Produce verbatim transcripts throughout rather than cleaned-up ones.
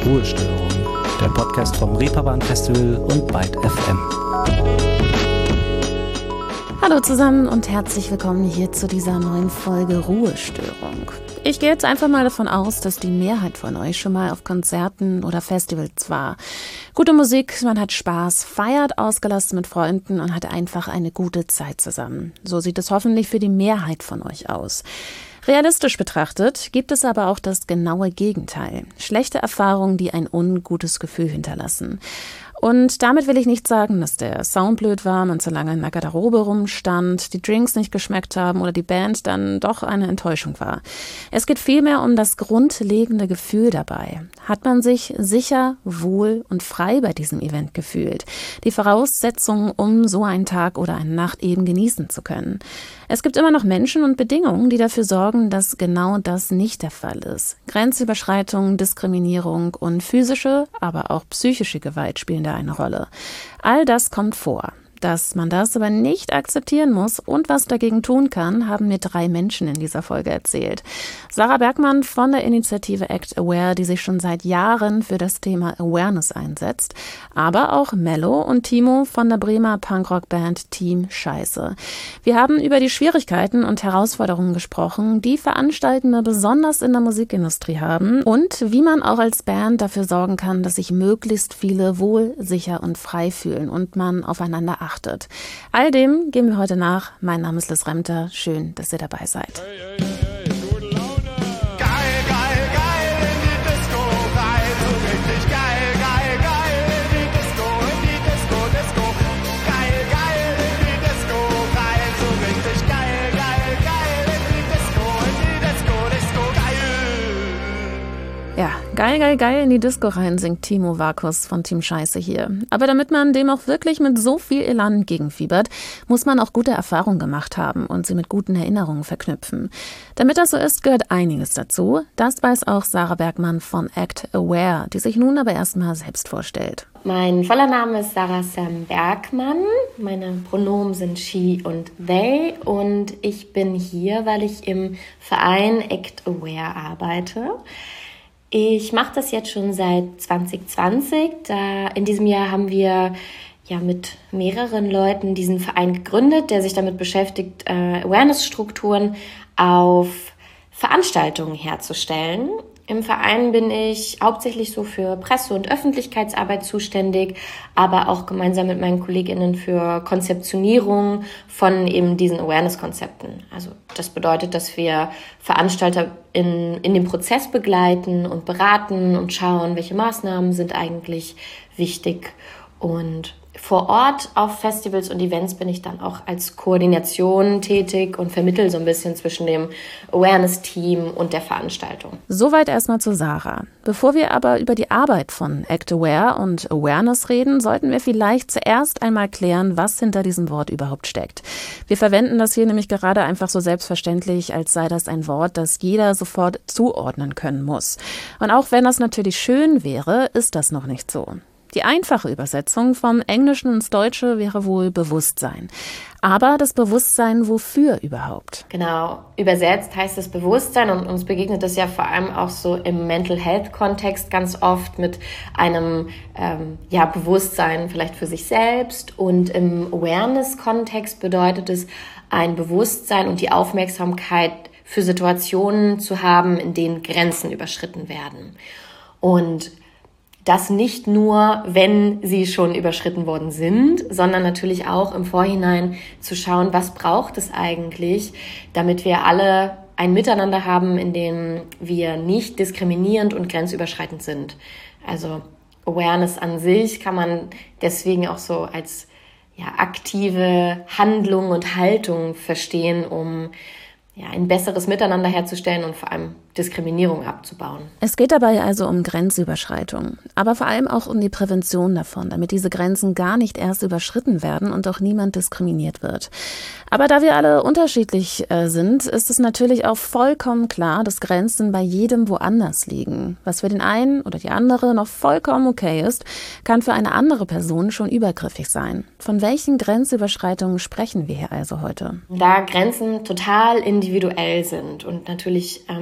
Ruhestörung, der Podcast vom Reeperbahn Festival und Byte F M. Hallo zusammen und herzlich willkommen hier zu dieser neuen Folge Ruhestörung. Ich gehe jetzt einfach mal davon aus, dass die Mehrheit von euch schon mal auf Konzerten oder Festivals war. Gute Musik, man hat Spaß, feiert ausgelassen mit Freunden und hat einfach eine gute Zeit zusammen. So sieht es hoffentlich für die Mehrheit von euch aus. Realistisch betrachtet gibt es aber auch das genaue Gegenteil. Schlechte Erfahrungen, die ein ungutes Gefühl hinterlassen. Und damit will ich nicht sagen, dass der Sound blöd war, man zu lange in der Garderobe rumstand, die Drinks nicht geschmeckt haben oder die Band dann doch eine Enttäuschung war. Es geht vielmehr um das grundlegende Gefühl dabei. Hat man sich sicher, wohl und frei bei diesem Event gefühlt? Die Voraussetzungen, um so einen Tag oder eine Nacht eben genießen zu können. Es gibt immer noch Menschen und Bedingungen, die dafür sorgen, dass genau das nicht der Fall ist. Grenzüberschreitung, Diskriminierung und physische, aber auch psychische Gewalt spielen da eine Rolle. All das kommt vor. Dass man das aber nicht akzeptieren muss und was dagegen tun kann, haben mir drei Menschen in dieser Folge erzählt. Sarah Bergmann von der Initiative Act Aware, die sich schon seit Jahren für das Thema Awareness einsetzt. Aber auch Mello und Timo von der Bremer Punkrock-Band Team Scheiße. Wir haben über die Schwierigkeiten und Herausforderungen gesprochen, die Veranstaltende besonders in der Musikindustrie haben und wie man auch als Band dafür sorgen kann, dass sich möglichst viele wohl, sicher und frei fühlen und man aufeinander achtet. All dem gehen wir heute nach. Mein Name ist Liz Remter. Schön, dass ihr dabei seid. Hey, hey, hey, gute Laune. Geil, geil, geil in die Disco rein. So richtig geil, geil, geil in die Disco, in die Disco, Disco. Geil, geil in die Disco rein. So richtig geil, geil, geil in die Disco, in die Disco, Disco, geil. Ja, geil, geil, geil in die Disco rein, singt Timo Vakus von Team Scheiße hier. Aber damit man dem auch wirklich mit so viel Elan entgegenfiebert, muss man auch gute Erfahrungen gemacht haben und sie mit guten Erinnerungen verknüpfen. Damit das so ist, gehört einiges dazu. Das weiß auch Sarah Bergmann von Act Aware, die sich nun aber erstmal selbst vorstellt. Mein voller Name ist Sarah Sam Bergmann. Meine Pronomen sind she und they. Und ich bin hier, weil ich im Verein Act Aware arbeite. Ich mache das jetzt schon seit zwanzig zwanzig. Da in diesem Jahr haben wir ja mit mehreren Leuten diesen Verein gegründet, der sich damit beschäftigt, äh, Awareness-Strukturen auf Veranstaltungen herzustellen. Im Verein bin ich hauptsächlich so für Presse- und Öffentlichkeitsarbeit zuständig, aber auch gemeinsam mit meinen KollegInnen für Konzeptionierung von eben diesen Awareness-Konzepten. Also das bedeutet, dass wir Veranstalter in, in dem Prozess begleiten und beraten und schauen, welche Maßnahmen sind eigentlich wichtig. Und vor Ort auf Festivals und Events bin ich dann auch als Koordination tätig und vermittle so ein bisschen zwischen dem Awareness-Team und der Veranstaltung. Soweit erstmal zu Sarah. Bevor wir aber über die Arbeit von Act Aware und Awareness reden, sollten wir vielleicht zuerst einmal klären, was hinter diesem Wort überhaupt steckt. Wir verwenden das hier nämlich gerade einfach so selbstverständlich, als sei das ein Wort, das jeder sofort zuordnen können muss. Und auch wenn das natürlich schön wäre, ist das noch nicht so. Die einfache Übersetzung vom Englischen ins Deutsche wäre wohl Bewusstsein. Aber das Bewusstsein wofür überhaupt? Genau, übersetzt heißt es Bewusstsein und uns begegnet das ja vor allem auch so im Mental Health Kontext ganz oft mit einem ähm, ja, Bewusstsein vielleicht für sich selbst, und im Awareness Kontext bedeutet es ein Bewusstsein und die Aufmerksamkeit für Situationen zu haben, in denen Grenzen überschritten werden. Und das nicht nur, wenn sie schon überschritten worden sind, sondern natürlich auch im Vorhinein zu schauen, was braucht es eigentlich, damit wir alle ein Miteinander haben, in dem wir nicht diskriminierend und grenzüberschreitend sind. Also Awareness an sich kann man deswegen auch so als ja, aktive Handlung und Haltung verstehen, um ja, ein besseres Miteinander herzustellen und vor allem Diskriminierung abzubauen. Es geht dabei also um Grenzüberschreitung, aber vor allem auch um die Prävention davon, damit diese Grenzen gar nicht erst überschritten werden und auch niemand diskriminiert wird. Aber da wir alle unterschiedlich äh, sind, ist es natürlich auch vollkommen klar, dass Grenzen bei jedem woanders liegen. Was für den einen oder die andere noch vollkommen okay ist, kann für eine andere Person schon übergriffig sein. Von welchen Grenzüberschreitungen sprechen wir hier also heute? Da Grenzen total individuell sind und natürlich ähm, eine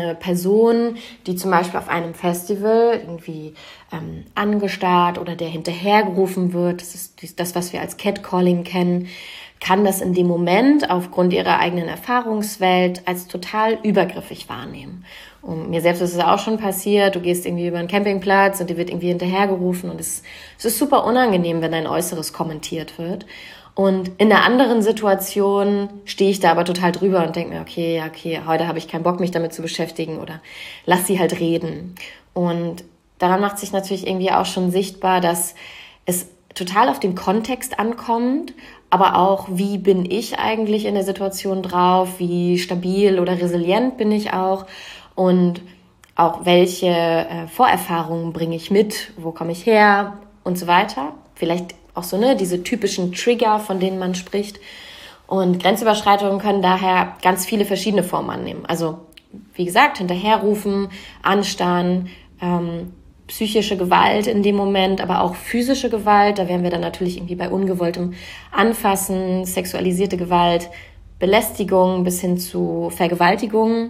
eine Person, die zum Beispiel auf einem Festival irgendwie ähm, angestarrt oder der hinterhergerufen wird, das ist das, was wir als Catcalling kennen, kann das in dem Moment aufgrund ihrer eigenen Erfahrungswelt als total übergriffig wahrnehmen. Und mir selbst ist es auch schon passiert, du gehst irgendwie über einen Campingplatz und dir wird irgendwie hinterhergerufen und es, es ist super unangenehm, wenn dein Äußeres kommentiert wird. Und in einer anderen Situation stehe ich da aber total drüber und denke mir, okay, okay, heute habe ich keinen Bock, mich damit zu beschäftigen oder lass sie halt reden. Und daran macht sich natürlich irgendwie auch schon sichtbar, dass es total auf den Kontext ankommt, aber auch, wie bin ich eigentlich in der Situation drauf, wie stabil oder resilient bin ich auch und auch welche äh, Vorerfahrungen bringe ich mit, wo komme ich her und so weiter. Vielleicht auch so, ne, diese typischen Trigger, von denen man spricht. Und Grenzüberschreitungen können daher ganz viele verschiedene Formen annehmen. Also, wie gesagt, hinterherrufen, anstarren, ähm, psychische Gewalt in dem Moment, aber auch physische Gewalt. Da wären wir dann natürlich irgendwie bei ungewolltem Anfassen, sexualisierte Gewalt, Belästigung bis hin zu Vergewaltigung.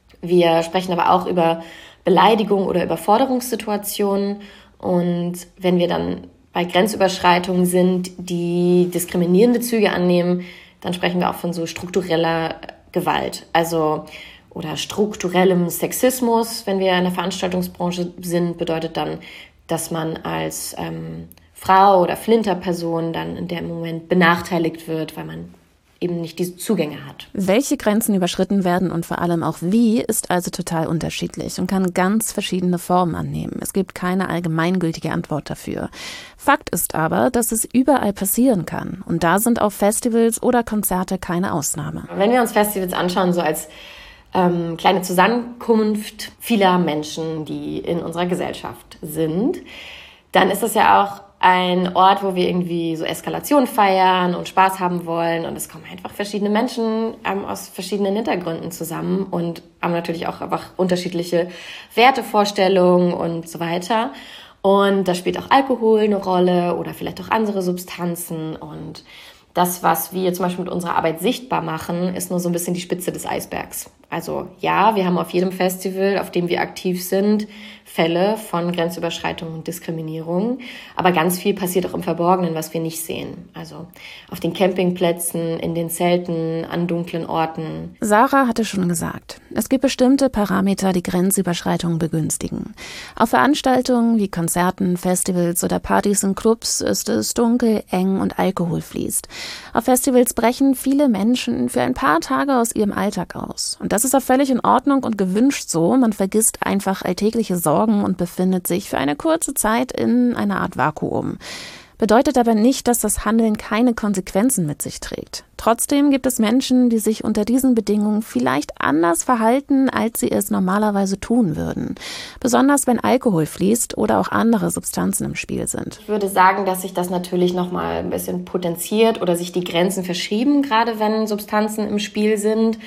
Wir sprechen aber auch über Beleidigung oder Überforderungssituationen. Und wenn wir dann bei Grenzüberschreitungen sind, die diskriminierende Züge annehmen, dann sprechen wir auch von so struktureller Gewalt, also oder strukturellem Sexismus. Wenn wir in der Veranstaltungsbranche sind, bedeutet dann, dass man als ähm, Frau oder Flinterperson dann in dem Moment benachteiligt wird, weil man eben nicht diese Zugänge hat. Welche Grenzen überschritten werden und vor allem auch wie, ist also total unterschiedlich und kann ganz verschiedene Formen annehmen. Es gibt keine allgemeingültige Antwort dafür. Fakt ist aber, dass es überall passieren kann. Und da sind auch Festivals oder Konzerte keine Ausnahme. Wenn wir uns Festivals anschauen, so als ähm, kleine Zusammenkunft vieler Menschen, die in unserer Gesellschaft sind, dann ist das ja auch ein Ort, wo wir irgendwie so Eskalation feiern und Spaß haben wollen. Und es kommen einfach verschiedene Menschen ähm, aus verschiedenen Hintergründen zusammen und haben natürlich auch einfach unterschiedliche Wertevorstellungen und so weiter. Und da spielt auch Alkohol eine Rolle oder vielleicht auch andere Substanzen. Und das, was wir zum Beispiel mit unserer Arbeit sichtbar machen, ist nur so ein bisschen die Spitze des Eisbergs. Also ja, wir haben auf jedem Festival, auf dem wir aktiv sind, Fälle von Grenzüberschreitung und Diskriminierung. Aber ganz viel passiert auch im Verborgenen, was wir nicht sehen. Also auf den Campingplätzen, in den Zelten, an dunklen Orten. Sarah hatte schon gesagt, es gibt bestimmte Parameter, die Grenzüberschreitungen begünstigen. Auf Veranstaltungen wie Konzerten, Festivals oder Partys in Clubs ist es dunkel, eng und Alkohol fließt. Auf Festivals brechen viele Menschen für ein paar Tage aus ihrem Alltag aus. Und das ist auch völlig in Ordnung und gewünscht so. Man vergisst einfach alltägliche Sorgen und befindet sich für eine kurze Zeit in einer Art Vakuum. Bedeutet aber nicht, dass das Handeln keine Konsequenzen mit sich trägt. Trotzdem gibt es Menschen, die sich unter diesen Bedingungen vielleicht anders verhalten, als sie es normalerweise tun würden. Besonders wenn Alkohol fließt oder auch andere Substanzen im Spiel sind. Ich würde sagen, dass sich das natürlich nochmal ein bisschen potenziert oder sich die Grenzen verschieben, gerade wenn Substanzen im Spiel sind.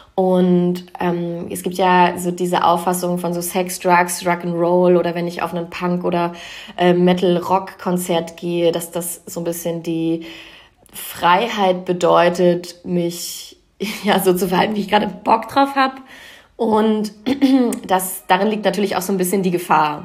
Und ähm, es gibt ja so diese Auffassung von so Sex, Drugs, Rock'n'Roll oder wenn ich auf einen Punk- oder äh, Metal-Rock-Konzert gehe, dass das so ein bisschen die Freiheit bedeutet, mich ja so zu verhalten, wie ich gerade Bock drauf habe. Und das, darin liegt natürlich auch so ein bisschen die Gefahr,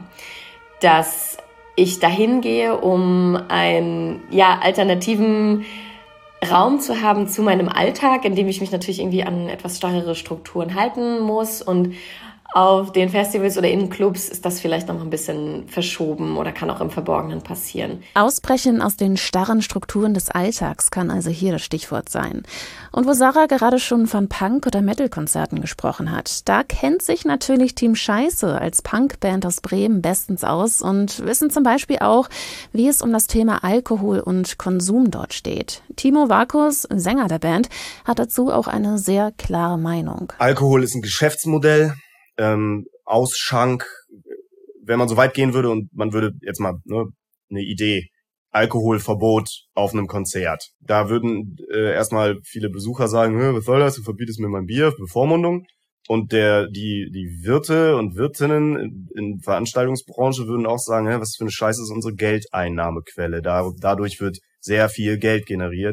dass ich dahin gehe, um einen ja, alternativen Raum zu haben zu meinem Alltag, in dem ich mich natürlich irgendwie an etwas starrere Strukturen halten muss. Und auf den Festivals oder in Clubs ist das vielleicht noch ein bisschen verschoben oder kann auch im Verborgenen passieren. Ausbrechen aus den starren Strukturen des Alltags kann also hier das Stichwort sein. Und wo Sarah gerade schon von Punk- oder Metal-Konzerten gesprochen hat, da kennt sich natürlich Team Scheiße als Punkband aus Bremen bestens aus und wissen zum Beispiel auch, wie es um das Thema Alkohol und Konsum dort steht. Timo Vakus, Sänger der Band, hat dazu auch eine sehr klare Meinung. Alkohol ist ein Geschäftsmodell. Ähm, Ausschank, wenn man so weit gehen würde und man würde jetzt mal ne, eine Idee, Alkoholverbot auf einem Konzert. Da würden äh, erstmal viele Besucher sagen, was soll das, du verbietest mir mein Bier, Bevormundung. Und der die die Wirte und Wirtinnen in, in Veranstaltungsbranche würden auch sagen, was für eine Scheiße ist unsere Geldeinnahmequelle. Da, dadurch wird sehr viel Geld generiert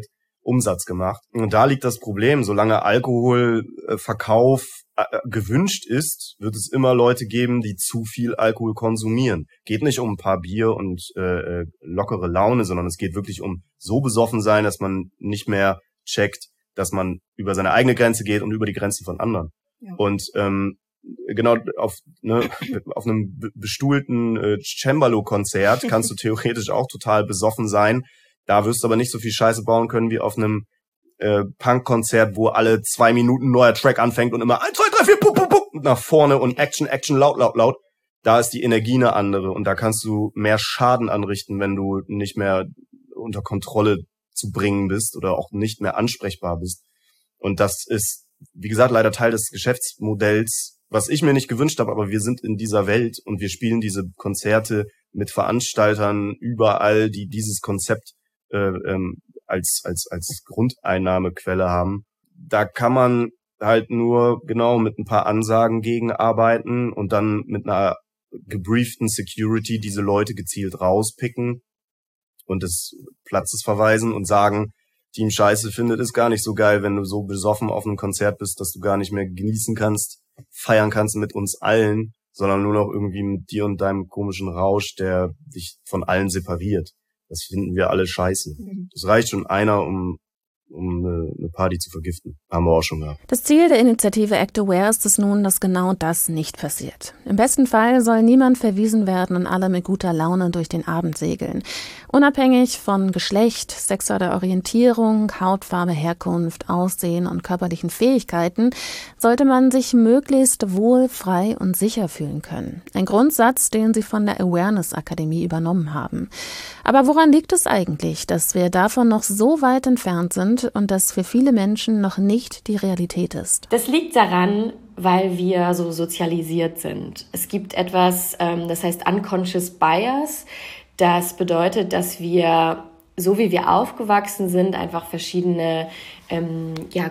Umsatz gemacht. Und da liegt das Problem, solange Alkoholverkauf äh, gewünscht ist, wird es immer Leute geben, die zu viel Alkohol konsumieren. Geht nicht um ein paar Bier und äh, lockere Laune, sondern es geht wirklich um so besoffen sein, dass man nicht mehr checkt, dass man über seine eigene Grenze geht und über die Grenzen von anderen. Ja. Und ähm, genau auf ne, auf einem bestuhlten äh, Cembalo-Konzert kannst du theoretisch auch total besoffen sein. Da wirst du aber nicht so viel Scheiße bauen können wie auf einem äh, Punk-Konzert, wo alle zwei Minuten ein neuer Track anfängt und immer eins, zwei, drei, vier, pup, pup, pup, nach vorne und Action, Action, laut, laut, laut. Da ist die Energie eine andere und da kannst du mehr Schaden anrichten, wenn du nicht mehr unter Kontrolle zu bringen bist oder auch nicht mehr ansprechbar bist. Und das ist, wie gesagt, leider Teil des Geschäftsmodells, was ich mir nicht gewünscht habe, aber wir sind in dieser Welt und wir spielen diese Konzerte mit Veranstaltern überall, die dieses Konzept Äh, ähm, als als als Grundeinnahmequelle haben. Da kann man halt nur genau mit ein paar Ansagen gegenarbeiten und dann mit einer gebrieften Security diese Leute gezielt rauspicken und des Platzes verweisen und sagen, Team Scheiße findet es gar nicht so geil, wenn du so besoffen auf einem Konzert bist, dass du gar nicht mehr genießen kannst, feiern kannst mit uns allen, sondern nur noch irgendwie mit dir und deinem komischen Rausch, der dich von allen separiert. Das finden wir alle scheiße. Es reicht schon einer, um, um eine Party zu vergiften. Haben wir auch schon gehabt. Das Ziel der Initiative Act Aware ist es nun, dass genau das nicht passiert. Im besten Fall soll niemand verwiesen werden und alle mit guter Laune durch den Abend segeln. Unabhängig von Geschlecht, sexueller Orientierung, Hautfarbe, Herkunft, Aussehen und körperlichen Fähigkeiten sollte man sich möglichst wohl, frei und sicher fühlen können. Ein Grundsatz, den sie von der Awareness Akademie übernommen haben. Aber woran liegt es eigentlich, dass wir davon noch so weit entfernt sind und das für viele Menschen noch nicht die Realität ist? Das liegt daran, weil wir so sozialisiert sind. Es gibt etwas, ähm, das heißt Unconscious Bias. Das bedeutet, dass wir, so wie wir aufgewachsen sind, einfach verschiedene ähm, ja,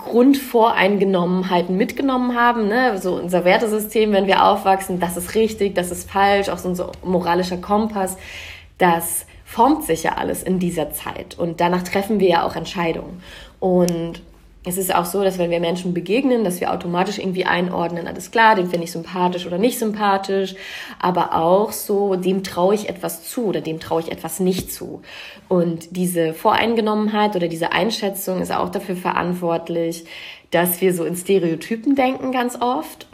Grundvoreingenommenheiten mitgenommen haben. Ne? So unser Wertesystem, wenn wir aufwachsen, das ist richtig, das ist falsch, auch so unser moralischer Kompass, das formt sich ja alles in dieser Zeit und danach treffen wir ja auch Entscheidungen. Und es ist auch so, dass wenn wir Menschen begegnen, dass wir automatisch irgendwie einordnen, alles klar, den finde ich sympathisch oder nicht sympathisch, aber auch so, dem traue ich etwas zu oder dem traue ich etwas nicht zu. Und diese Voreingenommenheit oder diese Einschätzung ist auch dafür verantwortlich, dass wir so in Stereotypen denken ganz oft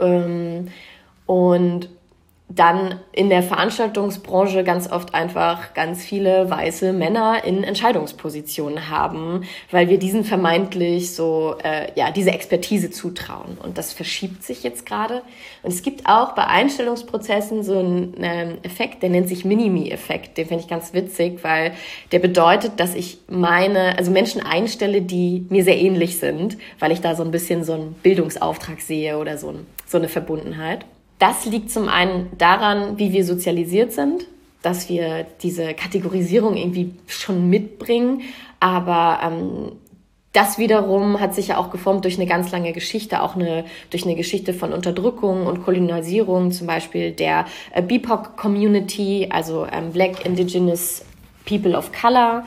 und dann in der Veranstaltungsbranche ganz oft einfach ganz viele weiße Männer in Entscheidungspositionen haben, weil wir diesen vermeintlich so, äh, ja, diese Expertise zutrauen. Und das verschiebt sich jetzt gerade. Und es gibt auch bei Einstellungsprozessen so einen äh, Effekt, der nennt sich Minimi-Effekt. Den finde ich ganz witzig, weil der bedeutet, dass ich meine, also Menschen einstelle, die mir sehr ähnlich sind, weil ich da so ein bisschen so einen Bildungsauftrag sehe oder so, ein, so eine Verbundenheit. Das liegt zum einen daran, wie wir sozialisiert sind, dass wir diese Kategorisierung irgendwie schon mitbringen. Aber ähm, das wiederum hat sich ja auch geformt durch eine ganz lange Geschichte, auch eine, durch eine Geschichte von Unterdrückung und Kolonialisierung, zum Beispiel der äh, B I P O C-Community, also ähm, Black Indigenous People of Color,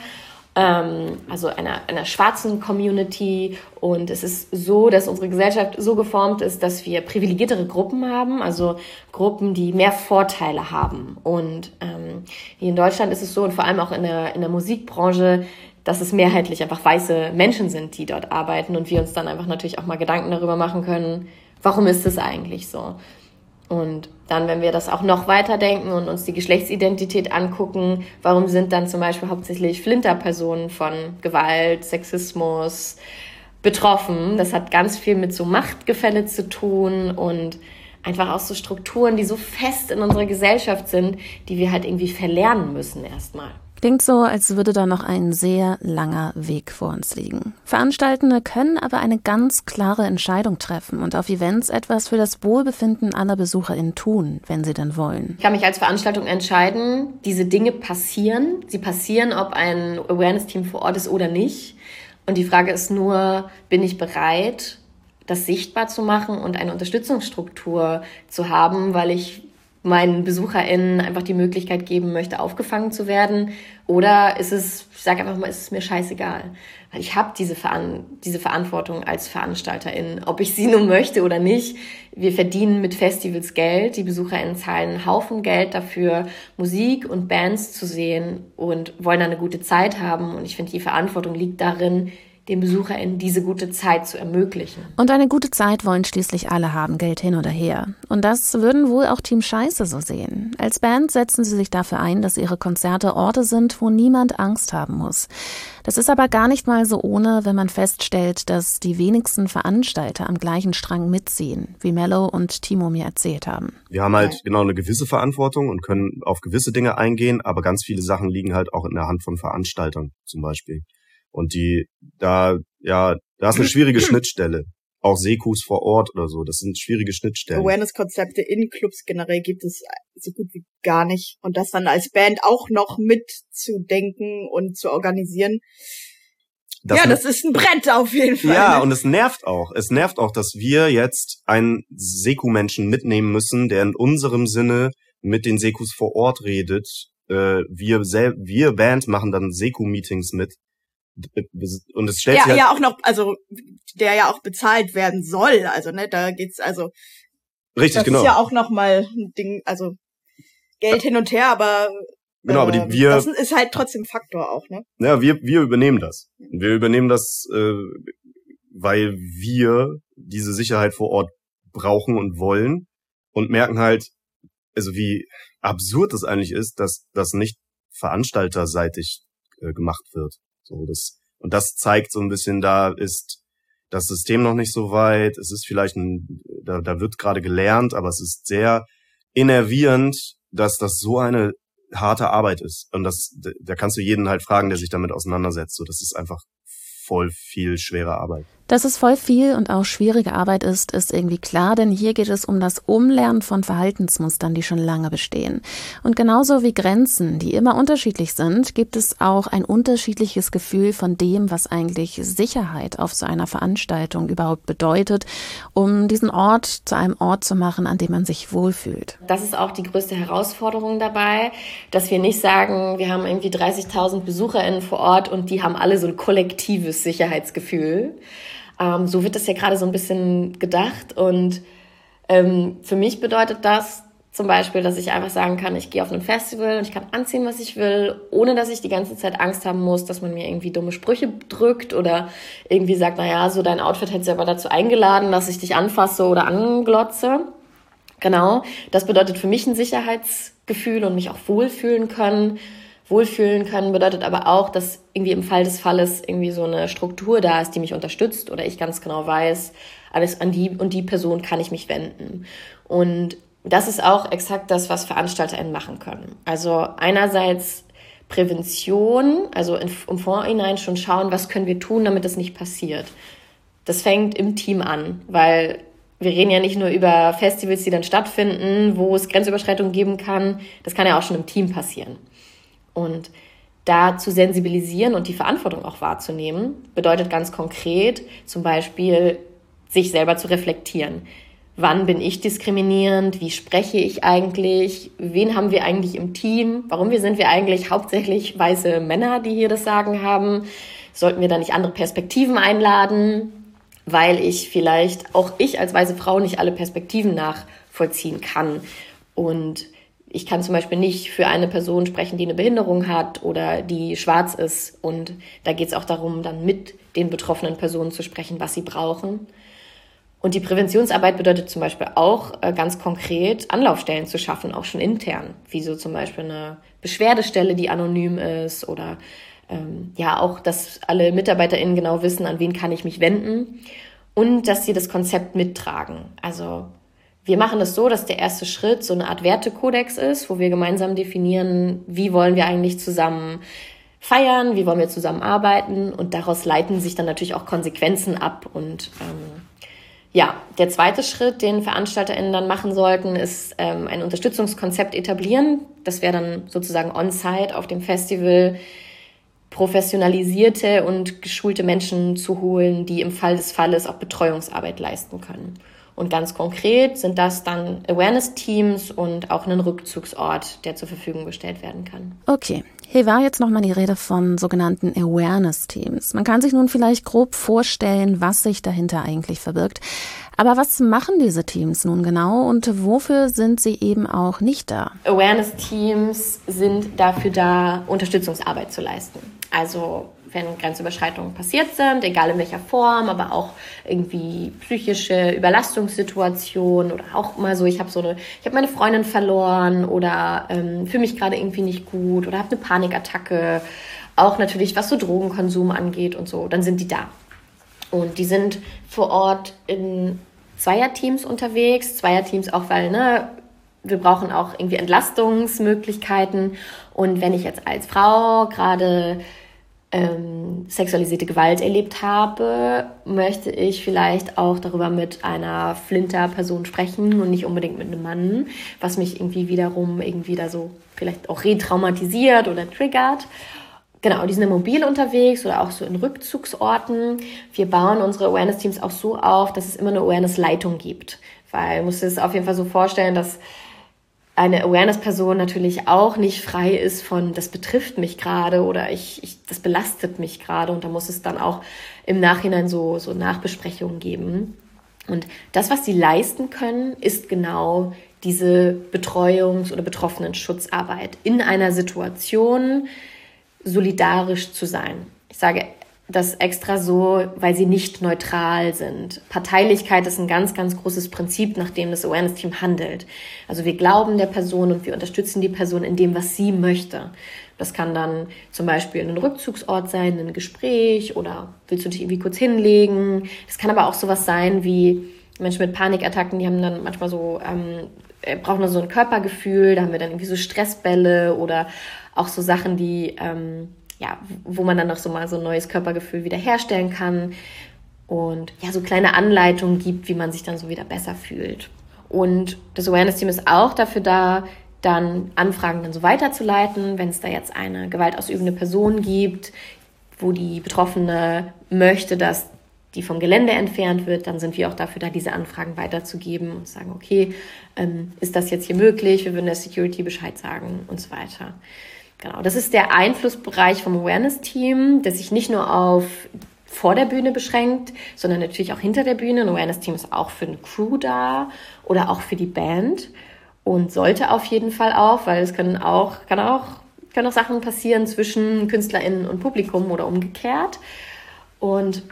ähm, also einer, einer schwarzen Community. Und es ist so, dass unsere Gesellschaft so geformt ist, dass wir privilegiertere Gruppen haben, also Gruppen, die mehr Vorteile haben. Und ähm, hier in Deutschland ist es so, und vor allem auch in der, in der Musikbranche, dass es mehrheitlich einfach weiße Menschen sind, die dort arbeiten und wir uns dann einfach natürlich auch mal Gedanken darüber machen können, warum ist es eigentlich so? Und dann, wenn wir das auch noch weiter denken und uns die Geschlechtsidentität angucken, warum sind dann zum Beispiel hauptsächlich Flinterpersonen von Gewalt, Sexismus betroffen? Das hat ganz viel mit so Machtgefälle zu tun und einfach auch so Strukturen, die so fest in unserer Gesellschaft sind, die wir halt irgendwie verlernen müssen erstmal. Klingt so, als würde da noch ein sehr langer Weg vor uns liegen. Veranstaltende können aber eine ganz klare Entscheidung treffen und auf Events etwas für das Wohlbefinden aller BesucherInnen tun, wenn sie denn wollen. Ich kann mich als Veranstaltung entscheiden, diese Dinge passieren. Sie passieren, ob ein Awareness-Team vor Ort ist oder nicht. Und die Frage ist nur, bin ich bereit, das sichtbar zu machen und eine Unterstützungsstruktur zu haben, weil ich meinen BesucherInnen einfach die Möglichkeit geben möchte, aufgefangen zu werden? Oder ist es, ich sage einfach mal, ist es mir scheißegal? Weil ich habe diese, Veran- diese Verantwortung als VeranstalterIn, ob ich sie nun möchte oder nicht. Wir verdienen mit Festivals Geld, die BesucherInnen zahlen einen Haufen Geld dafür, Musik und Bands zu sehen und wollen dann eine gute Zeit haben. Und ich finde, die Verantwortung liegt darin, den BesucherInnen diese gute Zeit zu ermöglichen. Und eine gute Zeit wollen schließlich alle haben, Geld hin oder her. Und das würden wohl auch Team Scheiße so sehen. Als Band setzen sie sich dafür ein, dass ihre Konzerte Orte sind, wo niemand Angst haben muss. Das ist aber gar nicht mal so ohne, wenn man feststellt, dass die wenigsten Veranstalter am gleichen Strang mitziehen, wie Mello und Timo mir erzählt haben. Wir haben halt genau eine gewisse Verantwortung und können auf gewisse Dinge eingehen, aber ganz viele Sachen liegen halt auch in der Hand von Veranstaltern zum Beispiel. Und die, da, ja, da ist eine schwierige Schnittstelle. Auch Sekus vor Ort oder so, das sind schwierige Schnittstellen. Awareness-Konzepte in Clubs generell gibt es so gut wie gar nicht. Und das dann als Band auch noch mitzudenken und zu organisieren. Das ja, das ist ein Brett auf jeden Fall. Ja, und es nervt auch. Es nervt auch, dass wir jetzt einen Seku-Menschen mitnehmen müssen, der in unserem Sinne mit den Sekus vor Ort redet. Äh, wir, sel- wir Band machen dann Seku-Meetings mit. Und es stellt ja, sich halt ja auch noch, also der ja auch bezahlt werden soll, also ne, da geht's also richtig das genau. ist ja auch noch mal ein Ding, also Geld hin und her, aber genau, äh, aber die, wir das ist halt trotzdem Faktor auch, ne? Ja, wir wir übernehmen das. Wir übernehmen das, äh, weil wir diese Sicherheit vor Ort brauchen und wollen und merken halt, also wie absurd es eigentlich ist, dass das nicht veranstalterseitig äh, gemacht wird. So, das, und das zeigt so ein bisschen, da ist das System noch nicht so weit. Es ist vielleicht ein, da, da wird gerade gelernt, aber es ist sehr innervierend, dass das so eine harte Arbeit ist. Und das, da kannst du jeden halt fragen, der sich damit auseinandersetzt. So, das ist einfach voll viel schwere Arbeit. Dass es voll viel und auch schwierige Arbeit ist, ist irgendwie klar, denn hier geht es um das Umlernen von Verhaltensmustern, die schon lange bestehen. Und genauso wie Grenzen, die immer unterschiedlich sind, gibt es auch ein unterschiedliches Gefühl von dem, was eigentlich Sicherheit auf so einer Veranstaltung überhaupt bedeutet, um diesen Ort zu einem Ort zu machen, an dem man sich wohlfühlt. Das ist auch die größte Herausforderung dabei, dass wir nicht sagen, wir haben irgendwie dreißigtausend BesucherInnen vor Ort und die haben alle so ein kollektives Sicherheitsgefühl. Ähm, so wird das ja gerade so ein bisschen gedacht und ähm, für mich bedeutet das zum Beispiel, dass ich einfach sagen kann, ich gehe auf ein Festival und ich kann anziehen, was ich will, ohne dass ich die ganze Zeit Angst haben muss, dass man mir irgendwie dumme Sprüche drückt oder irgendwie sagt, naja, so dein Outfit hätte ja aber dazu eingeladen, dass ich dich anfasse oder anglotze. Genau, das bedeutet für mich ein Sicherheitsgefühl und mich auch wohlfühlen können. Wohlfühlen können bedeutet aber auch, dass irgendwie im Fall des Falles irgendwie so eine Struktur da ist, die mich unterstützt oder ich ganz genau weiß, alles an die und die Person kann ich mich wenden. Und das ist auch exakt das, was VeranstalterInnen machen können. Also einerseits Prävention, also im Vorhinein schon schauen, was können wir tun, damit das nicht passiert. Das fängt im Team an, weil wir reden ja nicht nur über Festivals, die dann stattfinden, wo es Grenzüberschreitungen geben kann. Das kann ja auch schon im Team passieren. Und da zu sensibilisieren und die Verantwortung auch wahrzunehmen, bedeutet ganz konkret zum Beispiel, sich selber zu reflektieren. Wann bin ich diskriminierend? Wie spreche ich eigentlich? Wen haben wir eigentlich im Team? Warum wir sind wir eigentlich hauptsächlich weiße Männer, die hier das Sagen haben? Sollten wir da nicht andere Perspektiven einladen? Weil ich vielleicht, auch ich als weiße Frau, nicht alle Perspektiven nachvollziehen kann. Und ich kann zum Beispiel nicht für eine Person sprechen, die eine Behinderung hat oder die schwarz ist. Und da geht es auch darum, dann mit den betroffenen Personen zu sprechen, was sie brauchen. Und die Präventionsarbeit bedeutet zum Beispiel auch äh, ganz konkret, Anlaufstellen zu schaffen, auch schon intern. Wie so zum Beispiel eine Beschwerdestelle, die anonym ist oder ähm, ja auch, dass alle MitarbeiterInnen genau wissen, an wen kann ich mich wenden. Und dass sie das Konzept mittragen. Also wir machen es so, dass der erste Schritt so eine Art Wertekodex ist, wo wir gemeinsam definieren, wie wollen wir eigentlich zusammen feiern, wie wollen wir zusammen arbeiten und daraus leiten sich dann natürlich auch Konsequenzen ab. Und ähm, ja, der zweite Schritt, den VeranstalterInnen dann machen sollten, ist ähm, ein Unterstützungskonzept etablieren. Das wäre dann sozusagen on-site auf dem Festival, professionalisierte und geschulte Menschen zu holen, die im Fall des Falles auch Betreuungsarbeit leisten können. Und ganz konkret sind das dann Awareness-Teams und auch einen Rückzugsort, der zur Verfügung gestellt werden kann. Okay, hier war jetzt nochmal die Rede von sogenannten Awareness-Teams. Man kann sich nun vielleicht grob vorstellen, was sich dahinter eigentlich verbirgt. Aber was machen diese Teams nun genau und wofür sind sie eben auch nicht da? Awareness-Teams sind dafür da, Unterstützungsarbeit zu leisten. Also wenn Grenzüberschreitungen passiert sind, egal in welcher Form, aber auch irgendwie psychische Überlastungssituationen oder auch mal so, ich habe so eine, ich habe meine Freundin verloren oder ähm, fühle mich gerade irgendwie nicht gut oder habe eine Panikattacke, auch natürlich was so Drogenkonsum angeht und so, dann sind die da. Und die sind vor Ort in Zweierteams unterwegs, Zweierteams auch, weil, ne, wir brauchen auch irgendwie Entlastungsmöglichkeiten. Und wenn ich jetzt als Frau gerade ähm, sexualisierte Gewalt erlebt habe, möchte ich vielleicht auch darüber mit einer Flinter-Person sprechen und nicht unbedingt mit einem Mann, was mich irgendwie wiederum irgendwie da so vielleicht auch retraumatisiert oder triggert. Genau, die sind mobil unterwegs oder auch so in Rückzugsorten. Wir bauen unsere Awareness-Teams auch so auf, dass es immer eine Awareness-Leitung gibt. Weil man muss es auf jeden Fall so vorstellen, dass eine Awareness-Person natürlich auch nicht frei ist von, das betrifft mich gerade oder ich, ich, das belastet mich gerade. Und da muss es dann auch im Nachhinein so, so Nachbesprechungen geben. Und das, was sie leisten können, ist genau diese Betreuungs- oder Betroffenen-Schutzarbeit in einer Situation, solidarisch zu sein. Ich sage das extra so, weil sie nicht neutral sind. Parteilichkeit ist ein ganz, ganz großes Prinzip, nach dem das Awareness-Team handelt. Also wir glauben der Person und wir unterstützen die Person in dem, was sie möchte. Das kann dann zum Beispiel ein Rückzugsort sein, ein Gespräch oder willst du dich irgendwie kurz hinlegen. Das kann aber auch sowas sein wie Menschen mit Panikattacken, die haben dann manchmal so, ähm, brauchen nur so ein Körpergefühl, da haben wir dann irgendwie so Stressbälle oder auch so Sachen, die, ähm, ja, wo man dann noch so mal so ein neues Körpergefühl wieder herstellen kann und ja, so kleine Anleitungen gibt, wie man sich dann so wieder besser fühlt. Und das Awareness-Team ist auch dafür da, dann Anfragen dann so weiterzuleiten, wenn es da jetzt eine gewaltausübende Person gibt, wo die Betroffene möchte, dass die vom Gelände entfernt wird, dann sind wir auch dafür da, diese Anfragen weiterzugeben und sagen, okay, ähm, ist das jetzt hier möglich? Wir würden der Security Bescheid sagen und so weiter. Genau, das ist der Einflussbereich vom Awareness-Team, der sich nicht nur auf vor der Bühne beschränkt, sondern natürlich auch hinter der Bühne. Ein Awareness-Team ist auch für eine Crew da oder auch für die Band und sollte auf jeden Fall auch, weil es können auch, kann auch, können auch Sachen passieren zwischen KünstlerInnen und Publikum oder umgekehrt. Und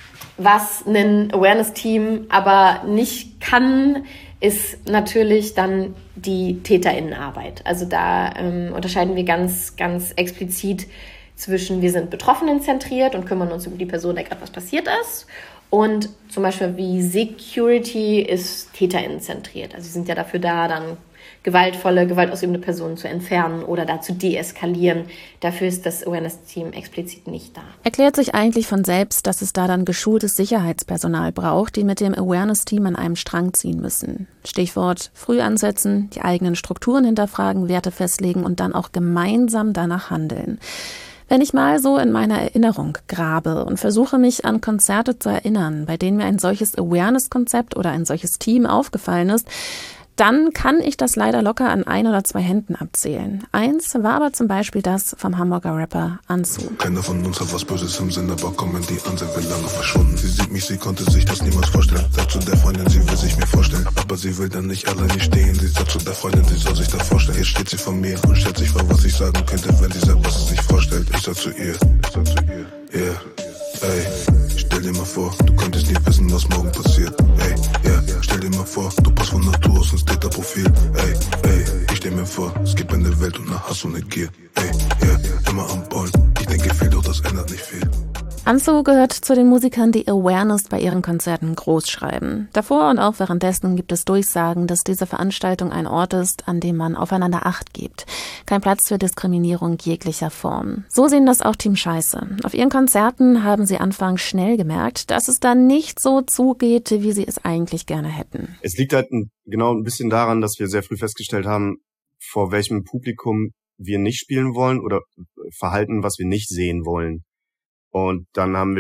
was ein Awareness-Team aber nicht kann, ist natürlich dann die TäterInnenarbeit. Also da ähm, unterscheiden wir ganz, ganz explizit zwischen, wir sind betroffenenzentriert und kümmern uns um die Person, der gerade was passiert ist. Und zum Beispiel wie Security ist TäterInnenzentriert. Also sie sind ja dafür da, dann gewaltvolle, gewaltausübende Personen zu entfernen oder da zu deeskalieren. Dafür ist das Awareness-Team explizit nicht da. Erklärt sich eigentlich von selbst, dass es da dann geschultes Sicherheitspersonal braucht, die mit dem Awareness-Team an einem Strang ziehen müssen. Stichwort früh ansetzen, die eigenen Strukturen hinterfragen, Werte festlegen und dann auch gemeinsam danach handeln. Wenn ich mal so in meiner Erinnerung grabe und versuche, mich an Konzerte zu erinnern, bei denen mir ein solches Awareness-Konzept oder ein solches Team aufgefallen ist, dann kann ich das leider locker an ein oder zwei Händen abzählen. Eins war aber zum Beispiel das vom Hamburger Rapper Anzu. Keiner von uns hat was Böses im Sinn, aber kommen die an, sind wir lange verschwunden. Sie sieht mich, sie konnte sich das niemals vorstellen. Sagt zu der Freundin, sie will sich mir vorstellen, aber sie will dann nicht alleine stehen. Sie sagt zu der Freundin, sie soll sich das vorstellen. Jetzt steht sie vor mir und stellt sich vor, was ich sagen könnte, wenn sie sagt, was sie sich vorstellt. Ich sag zu ihr, ich sag zu ihr, yeah, ey, stell dir mal vor, du könntest nie wissen, was morgen passiert. Ey, yeah, stell dir mal vor, du passt von Natur aus ins Täterprofil. Ey, ey, ich stell mir vor, es gibt eine Welt und eine Hass und eine Gier. Ey, yeah, immer am Ball. Ich denke viel, doch das ändert nicht viel. Anzu gehört zu den Musikern, die Awareness bei ihren Konzerten groß schreiben. Davor und auch währenddessen gibt es Durchsagen, dass diese Veranstaltung ein Ort ist, an dem man aufeinander Acht gibt. Kein Platz für Diskriminierung jeglicher Form. So sehen das auch Team Scheiße. Auf ihren Konzerten haben sie anfangs schnell gemerkt, dass es da nicht so zugeht, wie sie es eigentlich gerne hätten. Es liegt halt ein, genau ein bisschen daran, dass wir sehr früh festgestellt haben, vor welchem Publikum wir nicht spielen wollen oder Verhalten, was wir nicht sehen wollen. Und dann haben wir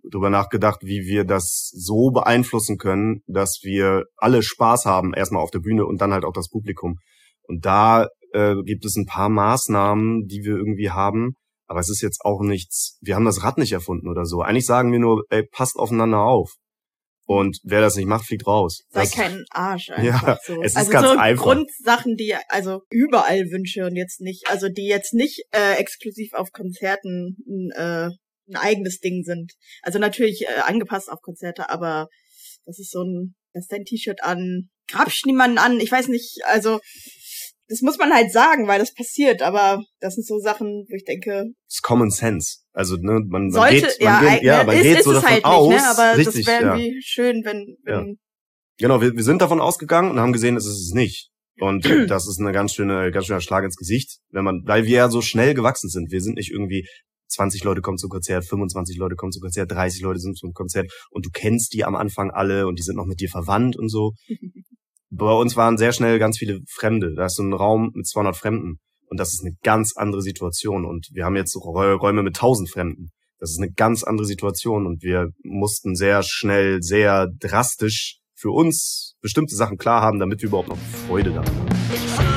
drüber nachgedacht, wie wir das so beeinflussen können, dass wir alle Spaß haben, erstmal auf der Bühne und dann halt auch das Publikum. Und da äh, gibt es ein paar Maßnahmen, die wir irgendwie haben, aber es ist jetzt auch nichts, wir haben das Rad nicht erfunden oder so. Eigentlich sagen wir nur, ey, passt aufeinander auf. Und wer das nicht macht, fliegt raus. Sei das, kein Arsch einfach ja, so. Es ist also ganz so einfach. Grundsachen, die also überall wünsche und jetzt nicht, also die jetzt nicht äh, exklusiv auf Konzerten äh, ein eigenes Ding sind. Also natürlich äh, angepasst auf Konzerte, aber das ist so ein, lass dein T-Shirt an, grapsch niemanden an, ich weiß nicht, also das muss man halt sagen, weil das passiert, aber das sind so Sachen, wo ich denke... Das ist Common Sense. Also, ne, man, man sollte, geht, ja, man geht, ja, man ist, geht ist so es davon halt aus. nicht, ne? Aber richtig, das wäre ja. irgendwie schön, wenn... wenn ja. Genau, wir, wir sind davon ausgegangen und haben gesehen, es ist es nicht. Und das ist eine ganz schöne, ganz schöner Schlag ins Gesicht, wenn man, weil wir ja so schnell gewachsen sind. Wir sind nicht irgendwie zwanzig Leute kommen zum Konzert, fünfundzwanzig Leute kommen zum Konzert, dreißig Leute sind zum Konzert und du kennst die am Anfang alle und die sind noch mit dir verwandt und so. Bei uns waren sehr schnell ganz viele Fremde. Da ist so ein Raum mit zweihundert Fremden und das ist eine ganz andere Situation. Und wir haben jetzt Räume mit tausend Fremden. Das ist eine ganz andere Situation und wir mussten sehr schnell, sehr drastisch für uns bestimmte Sachen klar haben, damit wir überhaupt noch Freude daran haben.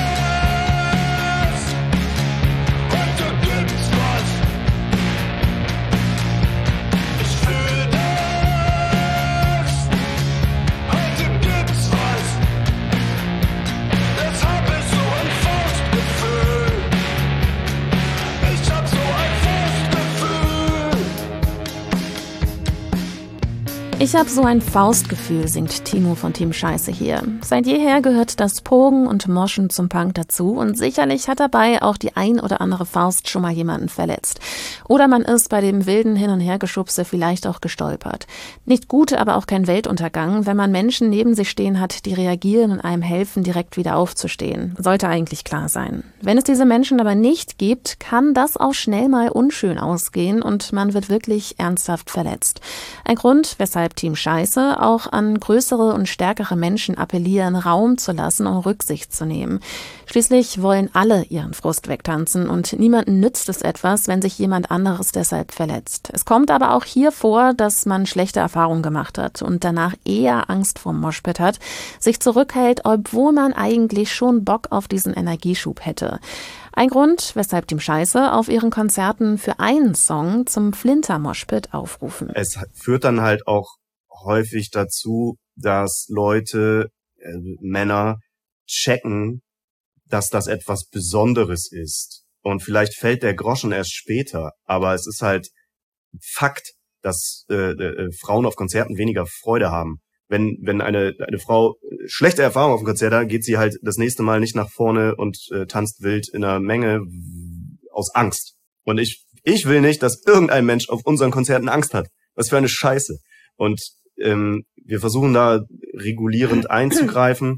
Ich habe so ein Faustgefühl, singt Timo von Team Scheiße hier. Seit jeher gehört das Pogen und Moschen zum Punk dazu und sicherlich hat dabei auch die ein oder andere Faust schon mal jemanden verletzt. Oder man ist bei dem wilden Hin- und Hergeschubse vielleicht auch gestolpert. Nicht gut, aber auch kein Weltuntergang, wenn man Menschen neben sich stehen hat, die reagieren und einem helfen, direkt wieder aufzustehen. Sollte eigentlich klar sein. Wenn es diese Menschen aber nicht gibt, kann das auch schnell mal unschön ausgehen und man wird wirklich ernsthaft verletzt. Ein Grund, weshalb Team Scheiße auch an größere und stärkere Menschen appellieren, Raum zu lassen und Rücksicht zu nehmen. Schließlich wollen alle ihren Frust wegtanzen und niemandem nützt es etwas, wenn sich jemand anderes deshalb verletzt. Es kommt aber auch hier vor, dass man schlechte Erfahrungen gemacht hat und danach eher Angst vorm Moshpit hat, sich zurückhält, obwohl man eigentlich schon Bock auf diesen Energieschub hätte. Ein Grund, weshalb Team Scheiße auf ihren Konzerten für einen Song zum Flinter-Moshpit aufrufen. Es führt dann halt auch häufig dazu, dass Leute, äh, Männer, checken, dass das etwas Besonderes ist. Und vielleicht fällt der Groschen erst später, aber es ist halt Fakt, dass äh, äh, Frauen auf Konzerten weniger Freude haben. Wenn wenn eine eine Frau schlechte Erfahrung auf dem Konzert hat, geht sie halt das nächste Mal nicht nach vorne und äh, tanzt wild in einer Menge aus Angst. Und ich ich will nicht, dass irgendein Mensch auf unseren Konzerten Angst hat. Was für eine Scheiße. Und ähm, wir versuchen da regulierend einzugreifen.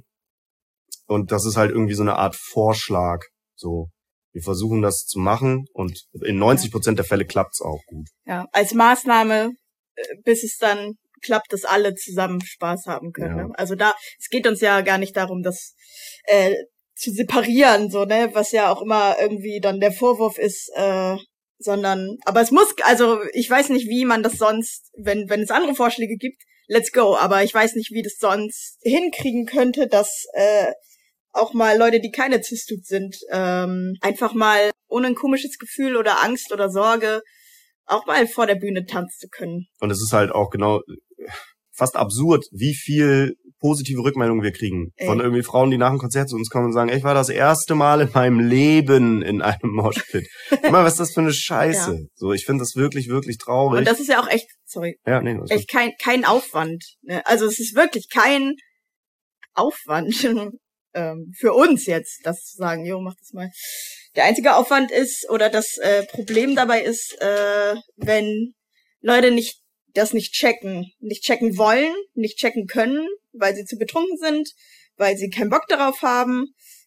Und das ist halt irgendwie so eine Art Vorschlag. So, wir versuchen das zu machen und in neunzig Prozent der Fälle klappt's auch gut. Ja, als Maßnahme, bis es dann klappt, dass alle zusammen Spaß haben können. Ja. Ne? Also da, es geht uns ja gar nicht darum, das äh, zu separieren, so, ne, was ja auch immer irgendwie dann der Vorwurf ist, äh, sondern, aber es muss, also ich weiß nicht, wie man das sonst, wenn wenn es andere Vorschläge gibt, let's go, aber ich weiß nicht, wie das sonst hinkriegen könnte, dass äh, auch mal Leute, die keine Cis-Dude sind, ähm, einfach mal ohne ein komisches Gefühl oder Angst oder Sorge auch mal vor der Bühne tanzen zu können. Und es ist halt auch genau fast absurd, wie viel positive Rückmeldungen wir kriegen. Ey. Von irgendwie Frauen, die nach dem Konzert zu uns kommen und sagen, ich war das erste Mal in meinem Leben in einem Moshpit. Guck mal, was ist das für eine Scheiße. Ja. So, ich finde das wirklich, wirklich traurig. Und das ist ja auch echt, sorry, ja, nee, echt kein, kein Aufwand. Ne? Also es ist wirklich kein Aufwand ähm, für uns jetzt, das zu sagen, jo, mach das mal. Der einzige Aufwand ist, oder das äh, Problem dabei ist, äh, wenn Leute nicht das nicht checken, nicht checken wollen, nicht checken können, weil sie zu betrunken sind, weil sie keinen Bock darauf haben,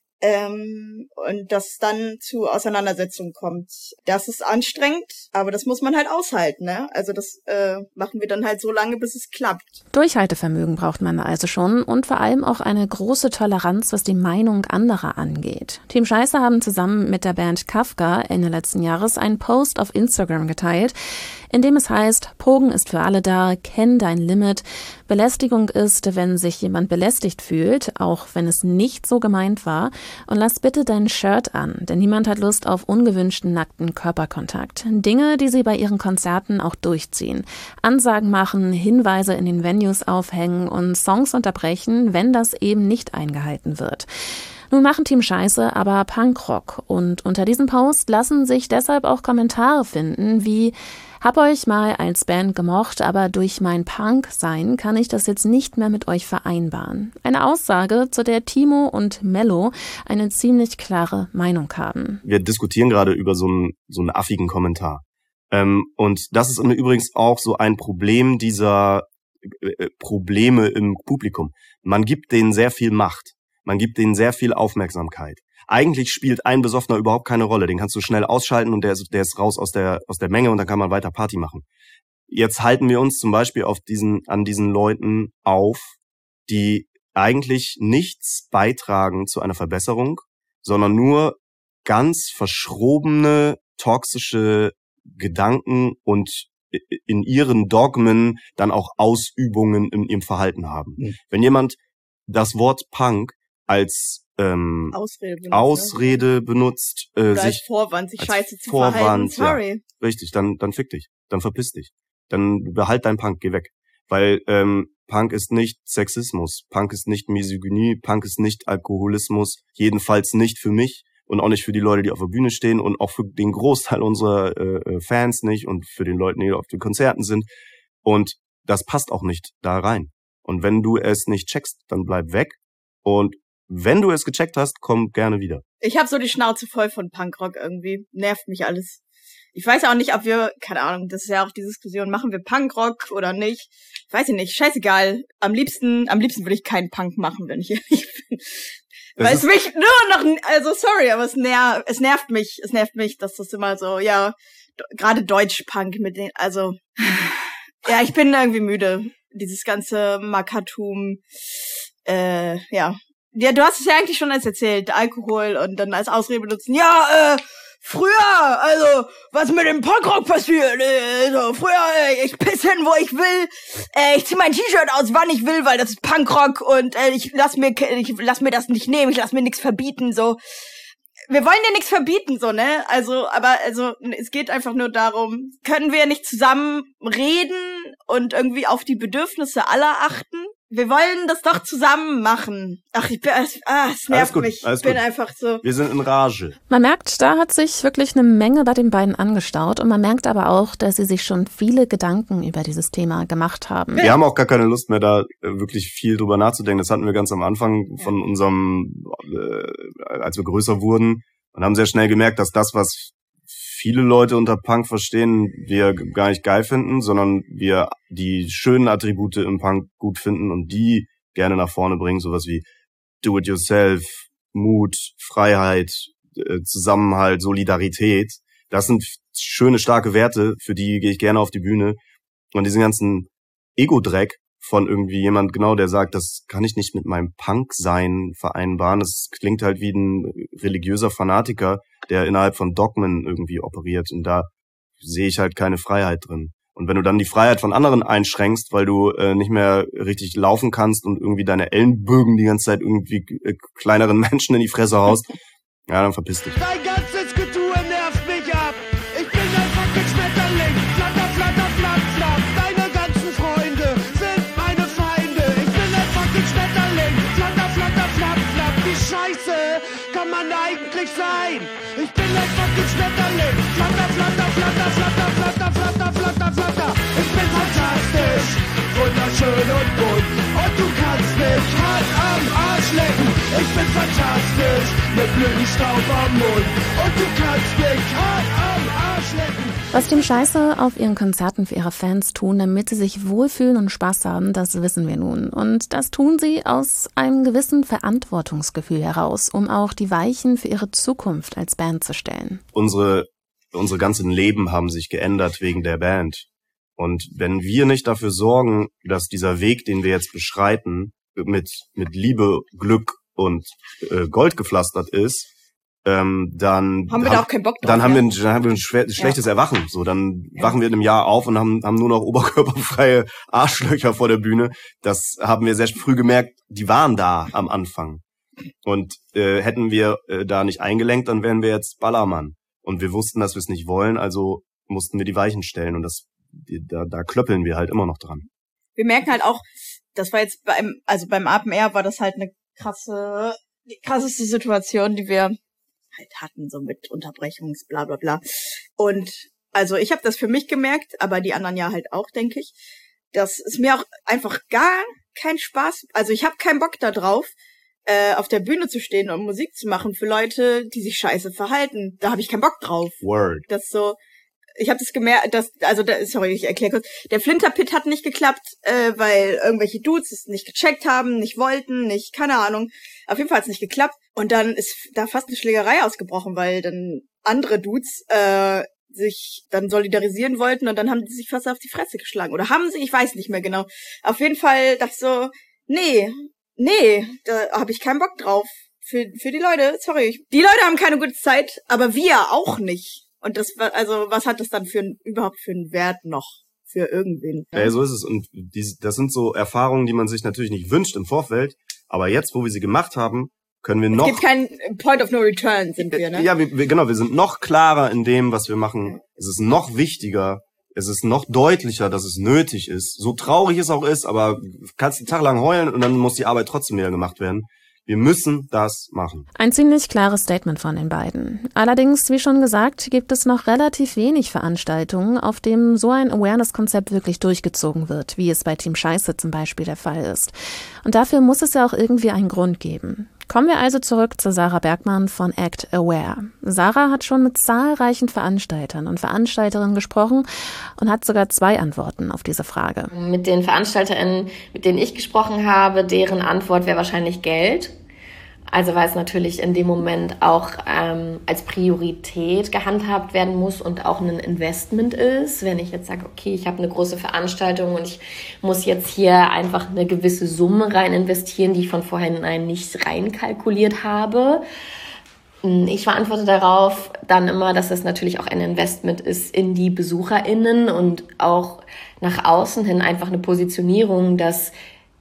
ähm, und dass dann zu Auseinandersetzungen kommt. Das ist anstrengend, aber das muss man halt aushalten, ne? Also das äh, machen wir dann halt so lange, bis es klappt. Durchhaltevermögen braucht man also schon und vor allem auch eine große Toleranz, was die Meinung anderer angeht. Team Scheiße haben zusammen mit der Band Kafka Ende letzten Jahres einen Post auf Instagram geteilt, in dem es heißt, Pogen ist für alle da, kenn dein Limit. Belästigung ist, wenn sich jemand belästigt fühlt, auch wenn es nicht so gemeint war. Und lass bitte dein Shirt an, denn niemand hat Lust auf ungewünschten nackten Körperkontakt. Dinge, die sie bei ihren Konzerten auch durchziehen. Ansagen machen, Hinweise in den Venues aufhängen und Songs unterbrechen, wenn das eben nicht eingehalten wird. Nun machen Team Scheiße aber Punkrock und unter diesem Post lassen sich deshalb auch Kommentare finden wie: Hab euch mal als Band gemocht, aber durch mein Punk-Sein kann ich das jetzt nicht mehr mit euch vereinbaren. Eine Aussage, zu der Timo und Mello eine ziemlich klare Meinung haben. Wir diskutieren gerade über so einen, so einen affigen Kommentar. Ähm, und das ist übrigens auch so ein Problem dieser äh, Probleme im Publikum. Man gibt denen sehr viel Macht. Man gibt denen sehr viel Aufmerksamkeit. Eigentlich spielt ein Besoffener überhaupt keine Rolle. Den kannst du schnell ausschalten und der ist, der ist raus aus der, aus der Menge und dann kann man weiter Party machen. Jetzt halten wir uns zum Beispiel auf diesen, an diesen Leuten auf, die eigentlich nichts beitragen zu einer Verbesserung, sondern nur ganz verschrobene, toxische Gedanken und in ihren Dogmen dann auch Ausübungen in ihrem Verhalten haben. Mhm. Wenn jemand das Wort Punk als ähm, Ausrede benutzt, Ausrede benutzt äh, oder sich als Vorwand, sich scheiße zu Vorwand, verhalten. Sorry. Ja, richtig, dann dann fick dich, dann verpiss dich, dann behalt dein Punk, geh weg, weil ähm, Punk ist nicht Sexismus, Punk ist nicht Misogynie, Punk ist nicht Alkoholismus, jedenfalls nicht für mich und auch nicht für die Leute, die auf der Bühne stehen und auch für den Großteil unserer äh, Fans nicht und für den Leuten, die auf den Konzerten sind, und das passt auch nicht da rein. Und wenn du es nicht checkst, dann bleib weg, und wenn du es gecheckt hast, komm gerne wieder. Ich habe so die Schnauze voll von Punkrock irgendwie. Nervt mich alles. Ich weiß auch nicht, ob wir, keine Ahnung, das ist ja auch die Diskussion, machen wir Punkrock oder nicht? Weiß ich nicht, scheißegal. Am liebsten, am liebsten würde ich keinen Punk machen, wenn ich ehrlich bin. Das Weil es mich nur noch, also sorry, aber es nervt, es nervt mich, es nervt mich, dass das immer so, ja, gerade Deutsch-Punk mit den, also, ja, ich bin irgendwie müde. Dieses ganze Mackertum, äh, ja. Ja, du hast es ja eigentlich schon als erzählt, Alkohol und dann als Ausrede benutzen. Ja, äh, früher, also, was mit dem Punkrock passiert, äh, so, früher, äh, ich piss hin, wo ich will, äh, ich zieh mein T-Shirt aus, wann ich will, weil das ist Punkrock und äh, ich lass mir, ich lass mir das nicht nehmen, ich lass mir nichts verbieten, so. Wir wollen dir nichts verbieten, so, ne? Also, aber, also, es geht einfach nur darum, können wir nicht zusammen reden und irgendwie auf die Bedürfnisse aller achten? Wir wollen das doch zusammen machen. Ach, ich bin, ah, es nervt gut, mich. Ich bin gut. einfach so. Wir sind in Rage. Man merkt, da hat sich wirklich eine Menge bei den beiden angestaut und man merkt aber auch, dass sie sich schon viele Gedanken über dieses Thema gemacht haben. Wir haben auch gar keine Lust mehr, da wirklich viel drüber nachzudenken. Das hatten wir ganz am Anfang von unserem, äh, als wir größer wurden, und haben sehr schnell gemerkt, dass das, was viele Leute unter Punk verstehen, wir gar nicht geil finden, sondern wir die schönen Attribute im Punk gut finden und die gerne nach vorne bringen, sowas wie Do-it-yourself, Mut, Freiheit, äh, Zusammenhalt, Solidarität. Das sind schöne, starke Werte, für die gehe ich gerne auf die Bühne. Und diesen ganzen Ego-Dreck von irgendwie jemand, genau, der sagt, das kann ich nicht mit meinem Punk-Sein vereinbaren. Das klingt halt wie ein religiöser Fanatiker, der innerhalb von Dogmen irgendwie operiert. Und da sehe ich halt keine Freiheit drin. Und wenn du dann die Freiheit von anderen einschränkst, weil du äh, nicht mehr richtig laufen kannst und irgendwie deine Ellenbögen die ganze Zeit irgendwie äh, kleineren Menschen in die Fresse haust, ja, dann verpiss dich. Dein ganzes Getue nervt mich ab. Ich bin ein fucking Schmetterling. Flatter, flatter, flatt, flatt. Deine ganzen Freunde sind meine Feinde. Ich bin ein fucking Schmetterling. Flatter, flatter, flatt, flatt. Wie scheiße kann man eigentlich sein? Ich bin ein fucking Schmetterling. Flatter, flatter, flatter, flatter, flatter, flatter, flatter, flatter. Ich bin fantastisch, wunderschön und bunt. Und du kannst mich hart am Arsch lecken. Ich bin fantastisch, mit blöden Staub am Mund. Und du kannst mich hart am Arsch lecken. Was Team Scheiße auf ihren Konzerten für ihre Fans tun, damit sie sich wohlfühlen und Spaß haben, das wissen wir nun. Und das tun sie aus einem gewissen Verantwortungsgefühl heraus, um auch die Weichen für ihre Zukunft als Band zu stellen. Unsere, unsere ganzen Leben haben sich geändert wegen der Band. Und wenn wir nicht dafür sorgen, dass dieser Weg, den wir jetzt beschreiten, mit, mit Liebe, Glück und äh, Gold gepflastert ist, ähm, dann haben wir da auch keinen Bock drauf. Dann haben ja. wir ein, dann haben wir ein schwer, schlechtes ja. Erwachen. So, dann ja. wachen wir in einem Jahr auf und haben, haben nur noch oberkörperfreie Arschlöcher vor der Bühne. Das haben wir sehr früh gemerkt, die waren da am Anfang. Und äh, hätten wir äh, da nicht eingelenkt, dann wären wir jetzt Ballermann. Und wir wussten, dass wir es nicht wollen, also mussten wir die Weichen stellen. Und das da, da klöppeln wir halt immer noch dran. Wir merken halt auch, das war jetzt beim, also beim Open Air war das halt eine krasse, die krasseste Situation, die wir halt hatten, so mit Unterbrechungs, bla bla bla. Und also ich habe das für mich gemerkt, aber die anderen ja halt auch, denke ich, dass es mir auch einfach gar keinen Spaß, also ich habe keinen Bock da drauf, äh, auf der Bühne zu stehen und Musik zu machen für Leute, die sich scheiße verhalten. Da habe ich keinen Bock drauf. Word. Das so, ich habe das gemerkt, dass, also da, sorry, ich erkläre kurz, der Flinterpit hat nicht geklappt, äh, weil irgendwelche Dudes es nicht gecheckt haben, nicht wollten, nicht, keine Ahnung. Auf jeden Fall hat es nicht geklappt. Und dann ist da fast eine Schlägerei ausgebrochen, weil dann andere Dudes äh, sich dann solidarisieren wollten und dann haben die sich fast auf die Fresse geschlagen. Oder haben sie, ich weiß nicht mehr genau. Auf jeden Fall dachte ich so, nee, nee, da habe ich keinen Bock drauf. Für für die Leute, sorry, ich, die Leute haben keine gute Zeit, aber wir auch nicht. Und das war, also, was hat das dann für ein, überhaupt für einen Wert noch für irgendwen? Ja, ja so ist es. Und die, das sind so Erfahrungen, die man sich natürlich nicht wünscht im Vorfeld. Aber jetzt, wo wir sie gemacht haben, können wir noch... Es gibt keinen Point of No Return, sind wir, ne? Ja, wir, wir, genau, wir sind noch klarer in dem, was wir machen. Es ist noch wichtiger. Es ist noch deutlicher, dass es nötig ist. So traurig es auch ist, aber kannst einen Tag lang heulen und dann muss die Arbeit trotzdem wieder gemacht werden. Wir müssen das machen. Ein ziemlich klares Statement von den beiden. Allerdings, wie schon gesagt, gibt es noch relativ wenig Veranstaltungen, auf denen so ein Awareness-Konzept wirklich durchgezogen wird, wie es bei Team Scheiße zum Beispiel der Fall ist. Und dafür muss es ja auch irgendwie einen Grund geben. Kommen wir also zurück zu Sarah Bergmann von Act Aware. Sarah hat schon mit zahlreichen Veranstaltern und Veranstalterinnen gesprochen und hat sogar zwei Antworten auf diese Frage. Mit den VeranstalterInnen, mit denen ich gesprochen habe, deren Antwort wäre wahrscheinlich Geld. Also weil es natürlich in dem Moment auch ähm, als Priorität gehandhabt werden muss und auch ein Investment ist. Wenn ich jetzt sage, okay, ich habe eine große Veranstaltung und ich muss jetzt hier einfach eine gewisse Summe rein investieren, die ich von vornherein nicht reinkalkuliert habe. Ich verantworte darauf dann immer, dass es natürlich auch ein Investment ist in die BesucherInnen und auch nach außen hin einfach eine Positionierung, dass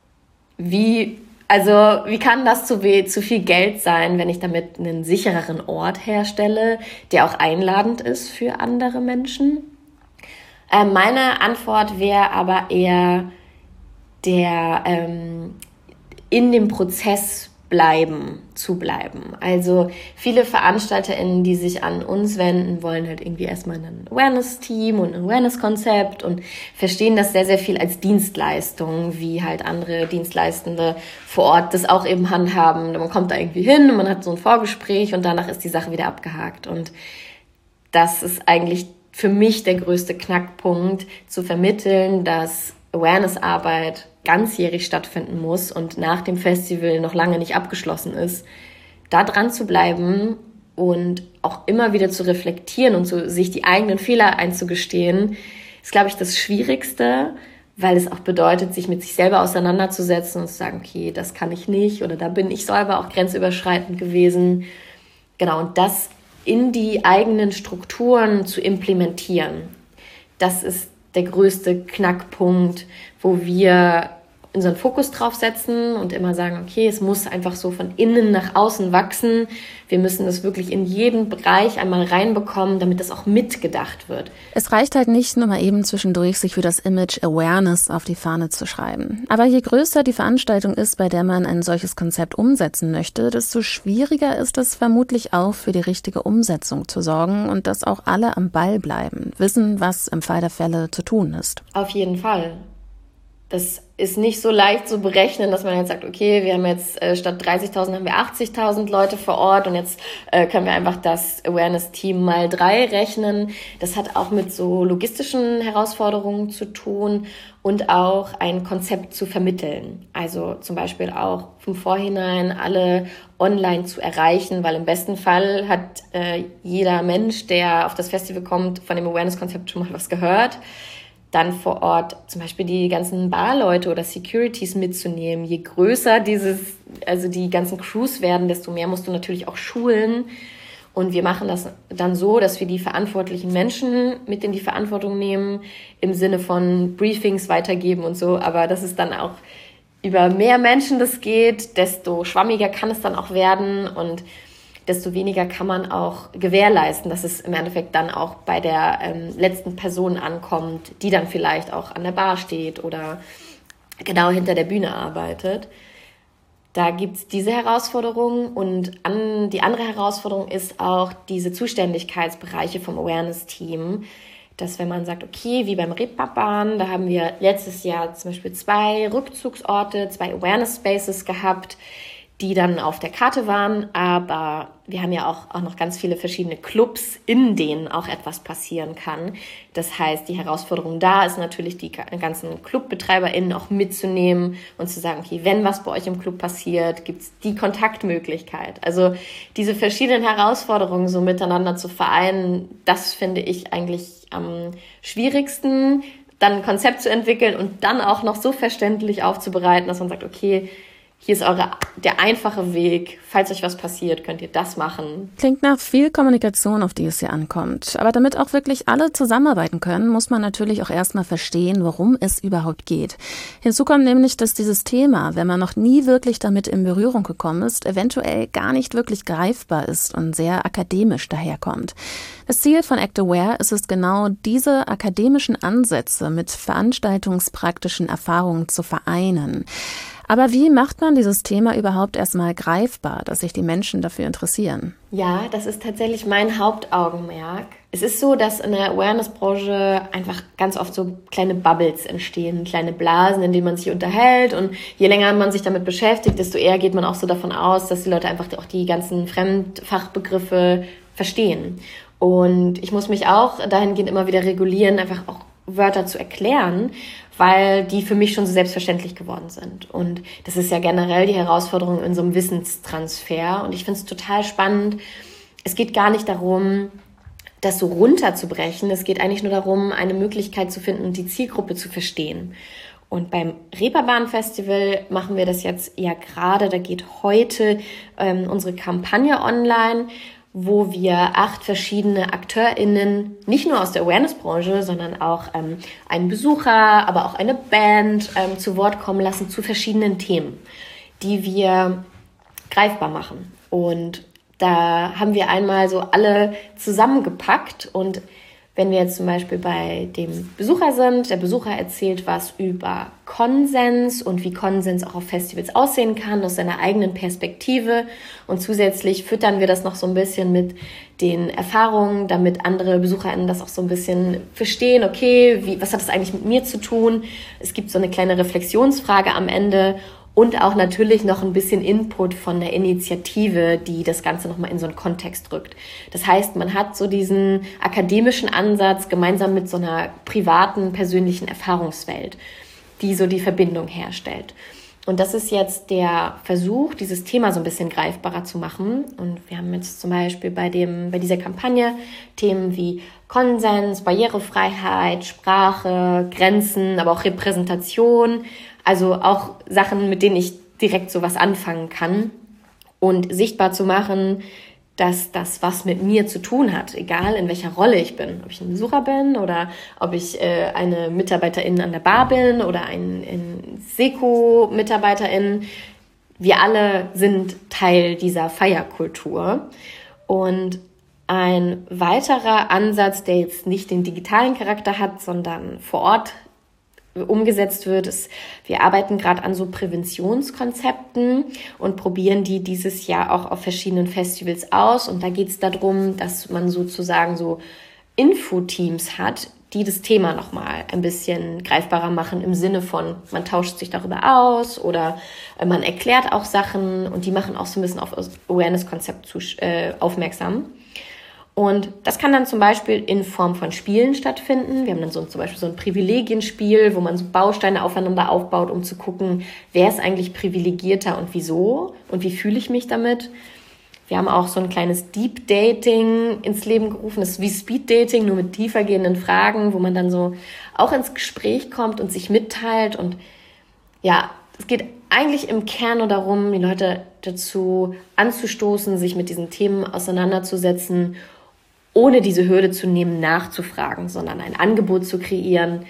wie... Also wie kann das zu, weh, zu viel Geld sein, wenn ich damit einen sichereren Ort herstelle, der auch einladend ist für andere Menschen? Äh, meine Antwort wäre aber eher der ähm, in dem Prozess bleiben, zu bleiben. Also viele VeranstalterInnen, die sich an uns wenden, wollen halt irgendwie erstmal ein Awareness-Team und ein Awareness-Konzept und verstehen das sehr, sehr viel als Dienstleistung, wie halt andere Dienstleistende vor Ort das auch eben handhaben. Man kommt da irgendwie hin und man hat so ein Vorgespräch und danach ist die Sache wieder abgehakt. Und das ist eigentlich für mich der größte Knackpunkt, zu vermitteln, dass Awareness-Arbeit ganzjährig stattfinden muss und nach dem Festival noch lange nicht abgeschlossen ist, da dran zu bleiben und auch immer wieder zu reflektieren und so, sich die eigenen Fehler einzugestehen, ist, glaube ich, das Schwierigste, weil es auch bedeutet, sich mit sich selber auseinanderzusetzen und zu sagen, okay, das kann ich nicht oder da bin ich selber auch grenzüberschreitend gewesen. Genau, und das in die eigenen Strukturen zu implementieren, das ist der größte Knackpunkt, wo wir unseren Fokus drauf setzen und immer sagen, okay, es muss einfach so von innen nach außen wachsen. Wir müssen das wirklich in jeden Bereich einmal reinbekommen, damit das auch mitgedacht wird. Es reicht halt nicht, nur mal eben zwischendurch sich für das Image Awareness auf die Fahne zu schreiben. Aber je größer die Veranstaltung ist, bei der man ein solches Konzept umsetzen möchte, desto schwieriger ist es vermutlich auch, für die richtige Umsetzung zu sorgen und dass auch alle am Ball bleiben, wissen, was im Fall der Fälle zu tun ist. Auf jeden Fall. Das ist nicht so leicht zu berechnen, dass man jetzt sagt, okay, wir haben jetzt äh, statt dreißigtausend haben wir achtzigtausend Leute vor Ort und jetzt äh, können wir einfach das Awareness-Team mal drei rechnen. Das hat auch mit so logistischen Herausforderungen zu tun und auch ein Konzept zu vermitteln. Also zum Beispiel auch vom Vorhinein alle online zu erreichen, weil im besten Fall hat äh, jeder Mensch, der auf das Festival kommt, von dem Awareness-Konzept schon mal was gehört. Dann vor Ort zum Beispiel die ganzen Barleute oder Securities mitzunehmen. Je größer dieses, also die ganzen Crews werden, desto mehr musst du natürlich auch schulen. Und wir machen das dann so, dass wir die verantwortlichen Menschen mit in die Verantwortung nehmen, im Sinne von Briefings weitergeben und so. Aber das ist dann auch über mehr Menschen das geht, desto schwammiger kann es dann auch werden und desto weniger kann man auch gewährleisten, dass es im Endeffekt dann auch bei der ähm, letzten Person ankommt, die dann vielleicht auch an der Bar steht oder genau hinter der Bühne arbeitet. Da gibt's diese Herausforderung und an, die andere Herausforderung ist auch diese Zuständigkeitsbereiche vom Awareness-Team, dass wenn man sagt, okay, wie beim Reeperbahn, da haben wir letztes Jahr zum Beispiel zwei Rückzugsorte, zwei Awareness-Spaces gehabt, die dann auf der Karte waren, aber wir haben ja auch, auch noch ganz viele verschiedene Clubs, in denen auch etwas passieren kann. Das heißt, die Herausforderung da ist natürlich, die ganzen ClubbetreiberInnen auch mitzunehmen und zu sagen, okay, wenn was bei euch im Club passiert, gibt's die Kontaktmöglichkeit. Also diese verschiedenen Herausforderungen so miteinander zu vereinen, das finde ich eigentlich am schwierigsten, dann ein Konzept zu entwickeln und dann auch noch so verständlich aufzubereiten, dass man sagt, okay, hier ist eure, der einfache Weg. Falls euch was passiert, könnt ihr das machen. Klingt nach viel Kommunikation, auf die es hier ankommt. Aber damit auch wirklich alle zusammenarbeiten können, muss man natürlich auch erstmal verstehen, worum es überhaupt geht. Hinzu kommt nämlich, dass dieses Thema, wenn man noch nie wirklich damit in Berührung gekommen ist, eventuell gar nicht wirklich greifbar ist und sehr akademisch daherkommt. Das Ziel von Act Aware ist es genau, diese akademischen Ansätze mit veranstaltungspraktischen Erfahrungen zu vereinen. Aber wie macht man dieses Thema überhaupt erstmal greifbar, dass sich die Menschen dafür interessieren? Ja, das ist tatsächlich mein Hauptaugenmerk. Es ist so, dass in der Awareness-Branche einfach ganz oft so kleine Bubbles entstehen, kleine Blasen, in denen man sich unterhält. Und je länger man sich damit beschäftigt, desto eher geht man auch so davon aus, dass die Leute einfach auch die ganzen Fremdfachbegriffe verstehen. Und ich muss mich auch dahingehend immer wieder regulieren, einfach auch Wörter zu erklären, weil die für mich schon so selbstverständlich geworden sind. Und das ist ja generell die Herausforderung in so einem Wissenstransfer. Und ich finde es total spannend. Es geht gar nicht darum, das so runterzubrechen. Es geht eigentlich nur darum, eine Möglichkeit zu finden, die Zielgruppe zu verstehen. Und beim Reeperbahn-Festival machen wir das jetzt ja gerade. Da geht heute ähm, unsere Kampagne online, wo wir acht verschiedene AkteurInnen, nicht nur aus der Awareness-Branche, sondern auch ähm, einen Besucher, aber auch eine Band ähm, zu Wort kommen lassen zu verschiedenen Themen, die wir greifbar machen. Und da haben wir einmal so alle zusammengepackt und wenn wir jetzt zum Beispiel bei dem Besucher sind, der Besucher erzählt was über Konsens und wie Konsens auch auf Festivals aussehen kann, aus seiner eigenen Perspektive. Und zusätzlich füttern wir das noch so ein bisschen mit den Erfahrungen, damit andere BesucherInnen das auch so ein bisschen verstehen, okay, wie, was hat das eigentlich mit mir zu tun? Es gibt so eine kleine Reflexionsfrage am Ende. Und auch natürlich noch ein bisschen Input von der Initiative, die das Ganze nochmal in so einen Kontext rückt. Das heißt, man hat so diesen akademischen Ansatz gemeinsam mit so einer privaten, persönlichen Erfahrungswelt, die so die Verbindung herstellt. Und das ist jetzt der Versuch, dieses Thema so ein bisschen greifbarer zu machen. Und wir haben jetzt zum Beispiel bei dem, bei dieser Kampagne Themen wie Konsens, Barrierefreiheit, Sprache, Grenzen, aber auch Repräsentation. Also auch Sachen, mit denen ich direkt sowas anfangen kann und sichtbar zu machen, dass das was mit mir zu tun hat, egal in welcher Rolle ich bin. Ob ich ein Besucher bin oder ob ich äh, eine Mitarbeiterin an der Bar bin oder ein, ein Seko-Mitarbeiterin. Wir alle sind Teil dieser Feierkultur. Und ein weiterer Ansatz, der jetzt nicht den digitalen Charakter hat, sondern vor Ort umgesetzt wird, ist, wir arbeiten gerade an so Präventionskonzepten und probieren die dieses Jahr auch auf verschiedenen Festivals aus. Und da geht es darum, dass man sozusagen so Infoteams hat, die das Thema nochmal ein bisschen greifbarer machen im Sinne von, man tauscht sich darüber aus oder man erklärt auch Sachen und die machen auch so ein bisschen auf das Awareness-Konzept zu, äh, aufmerksam. Und das kann dann zum Beispiel in Form von Spielen stattfinden. Wir haben dann so zum Beispiel so ein Privilegienspiel, wo man so Bausteine aufeinander aufbaut, um zu gucken, wer ist eigentlich privilegierter und wieso und wie fühle ich mich damit. Wir haben auch so ein kleines Deep Dating ins Leben gerufen. Das ist wie Speed Dating, nur mit tiefergehenden Fragen, wo man dann so auch ins Gespräch kommt und sich mitteilt. Und ja, es geht eigentlich im Kern nur darum, die Leute dazu anzustoßen, sich mit diesen Themen auseinanderzusetzen, ohne diese Hürde zu nehmen, nachzufragen, sondern ein Angebot zu kreieren,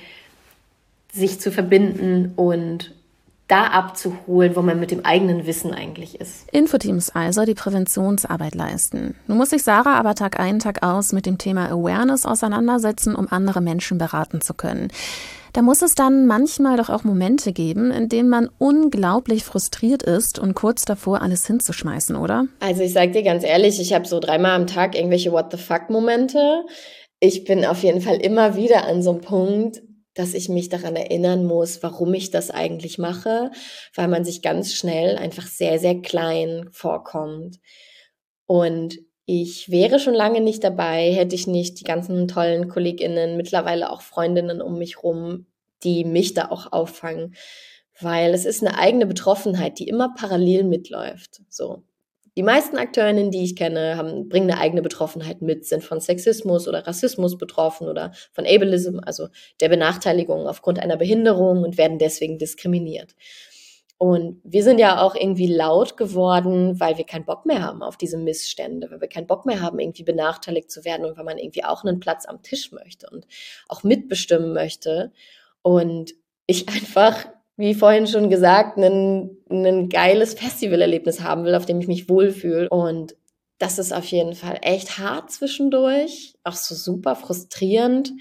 sich zu verbinden und da abzuholen, wo man mit dem eigenen Wissen eigentlich ist. Infoteams also, die Präventionsarbeit leisten. Nun muss sich Sarah aber Tag ein, Tag aus mit dem Thema Awareness auseinandersetzen, um andere Menschen beraten zu können. Da muss es dann manchmal doch auch Momente geben, in denen man unglaublich frustriert ist und kurz davor, alles hinzuschmeißen, oder? Also ich sag dir ganz ehrlich, ich habe so dreimal am Tag irgendwelche What-the-fuck-Momente. Ich bin auf jeden Fall immer wieder an so einem Punkt, dass ich mich daran erinnern muss, warum ich das eigentlich mache, weil man sich ganz schnell einfach sehr, sehr klein vorkommt. Und ich wäre schon lange nicht dabei, hätte ich nicht die ganzen tollen KollegInnen, mittlerweile auch Freundinnen um mich rum, die mich da auch auffangen. Weil es ist eine eigene Betroffenheit, die immer parallel mitläuft. So. Die meisten Akteurinnen, die ich kenne, haben, bringen eine eigene Betroffenheit mit, sind von Sexismus oder Rassismus betroffen oder von Ableism, also der Benachteiligung aufgrund einer Behinderung und werden deswegen diskriminiert. Und wir sind ja auch irgendwie laut geworden, weil wir keinen Bock mehr haben auf diese Missstände, weil wir keinen Bock mehr haben, irgendwie benachteiligt zu werden und weil man irgendwie auch einen Platz am Tisch möchte und auch mitbestimmen möchte. Und ich einfach, wie vorhin schon gesagt, ein, ein geiles Festivalerlebnis haben will, auf dem ich mich wohlfühle. Und das ist auf jeden Fall echt hart zwischendurch, auch so super frustrierend,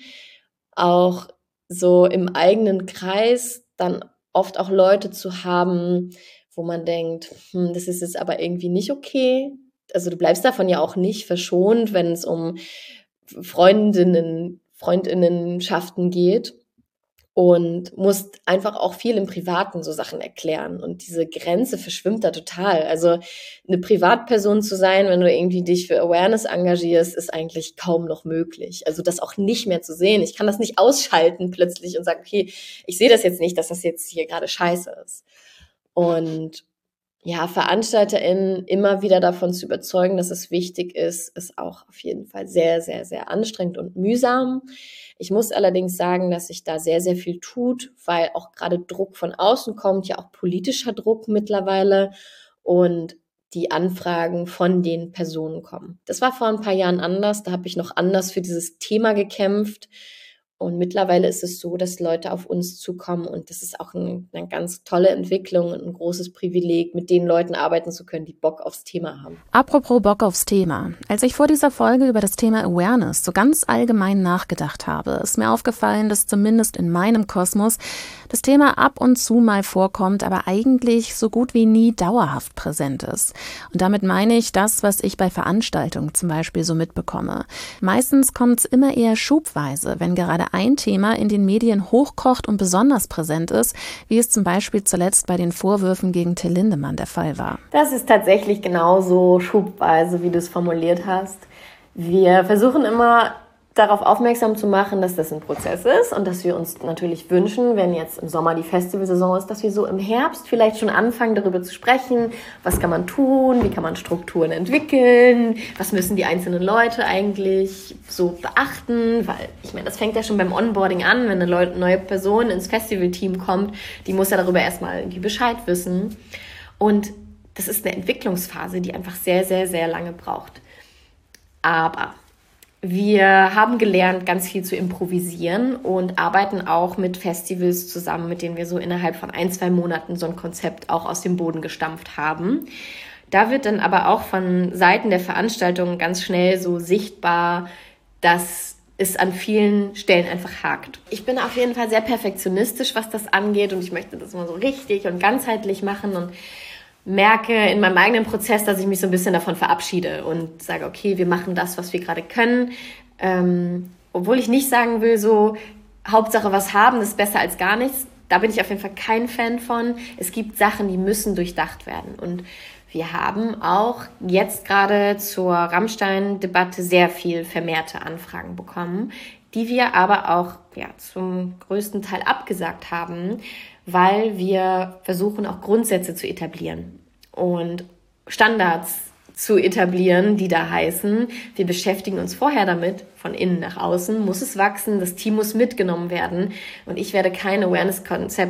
auch so im eigenen Kreis dann oft auch Leute zu haben, wo man denkt, hm, das ist jetzt aber irgendwie nicht okay. Also du bleibst davon ja auch nicht verschont, wenn es um Freundinnen, Freundinnenschaften geht und musst einfach auch viel im Privaten so Sachen erklären. Und diese Grenze verschwimmt da total. Also eine Privatperson zu sein, wenn du irgendwie dich für Awareness engagierst, ist eigentlich kaum noch möglich. Also das auch nicht mehr zu sehen. Ich kann das nicht ausschalten plötzlich und sagen, okay, ich sehe das jetzt nicht, dass das jetzt hier gerade scheiße ist. Und ja, VeranstalterInnen immer wieder davon zu überzeugen, dass es wichtig ist, ist auch auf jeden Fall sehr, sehr, sehr anstrengend und mühsam. Ich muss allerdings sagen, dass sich da sehr, sehr viel tut, weil auch gerade Druck von außen kommt, ja auch politischer Druck mittlerweile und die Anfragen von den Personen kommen. Das war vor ein paar Jahren anders, da habe ich noch anders für dieses Thema gekämpft. Und mittlerweile ist es so, dass Leute auf uns zukommen und das ist auch ein, eine ganz tolle Entwicklung und ein großes Privileg, mit den Leuten arbeiten zu können, die Bock aufs Thema haben. Apropos Bock aufs Thema. Als ich vor dieser Folge über das Thema Awareness so ganz allgemein nachgedacht habe, ist mir aufgefallen, dass zumindest in meinem Kosmos das Thema ab und zu mal vorkommt, aber eigentlich so gut wie nie dauerhaft präsent ist. Und damit meine ich das, was ich bei Veranstaltungen zum Beispiel so mitbekomme. Meistens kommt es immer eher schubweise, wenn gerade ein Thema in den Medien hochkocht und besonders präsent ist, wie es zum Beispiel zuletzt bei den Vorwürfen gegen Till Lindemann der Fall war. Das ist tatsächlich genauso schubweise, wie du es formuliert hast. Wir versuchen immer darauf aufmerksam zu machen, dass das ein Prozess ist und dass wir uns natürlich wünschen, wenn jetzt im Sommer die Festivalsaison ist, dass wir so im Herbst vielleicht schon anfangen, darüber zu sprechen, was kann man tun, wie kann man Strukturen entwickeln, was müssen die einzelnen Leute eigentlich so beachten, weil ich meine, das fängt ja schon beim Onboarding an, wenn eine neue Person ins Festivalteam kommt, die muss ja darüber erstmal irgendwie Bescheid wissen und das ist eine Entwicklungsphase, die einfach sehr, sehr, sehr lange braucht. Aber wir haben gelernt, ganz viel zu improvisieren und arbeiten auch mit Festivals zusammen, mit denen wir so innerhalb von ein, zwei Monaten so ein Konzept auch aus dem Boden gestampft haben. Da wird dann aber auch von Seiten der Veranstaltung ganz schnell so sichtbar, dass es an vielen Stellen einfach hakt. Ich bin auf jeden Fall sehr perfektionistisch, was das angeht und ich möchte das mal so richtig und ganzheitlich machen und merke in meinem eigenen Prozess, dass ich mich so ein bisschen davon verabschiede und sage, okay, wir machen das, was wir gerade können. Ähm, obwohl ich nicht sagen will, so Hauptsache was haben, das ist besser als gar nichts. Da bin ich auf jeden Fall kein Fan von. Es gibt Sachen, die müssen durchdacht werden. Und wir haben auch jetzt gerade zur Rammstein-Debatte sehr viel vermehrte Anfragen bekommen, die wir aber auch ja, zum größten Teil abgesagt haben, weil wir versuchen, auch Grundsätze zu etablieren und Standards zu etablieren, die da heißen, wir beschäftigen uns vorher damit, von innen nach außen, muss es wachsen, das Team muss mitgenommen werden und ich werde kein Awareness-Konzept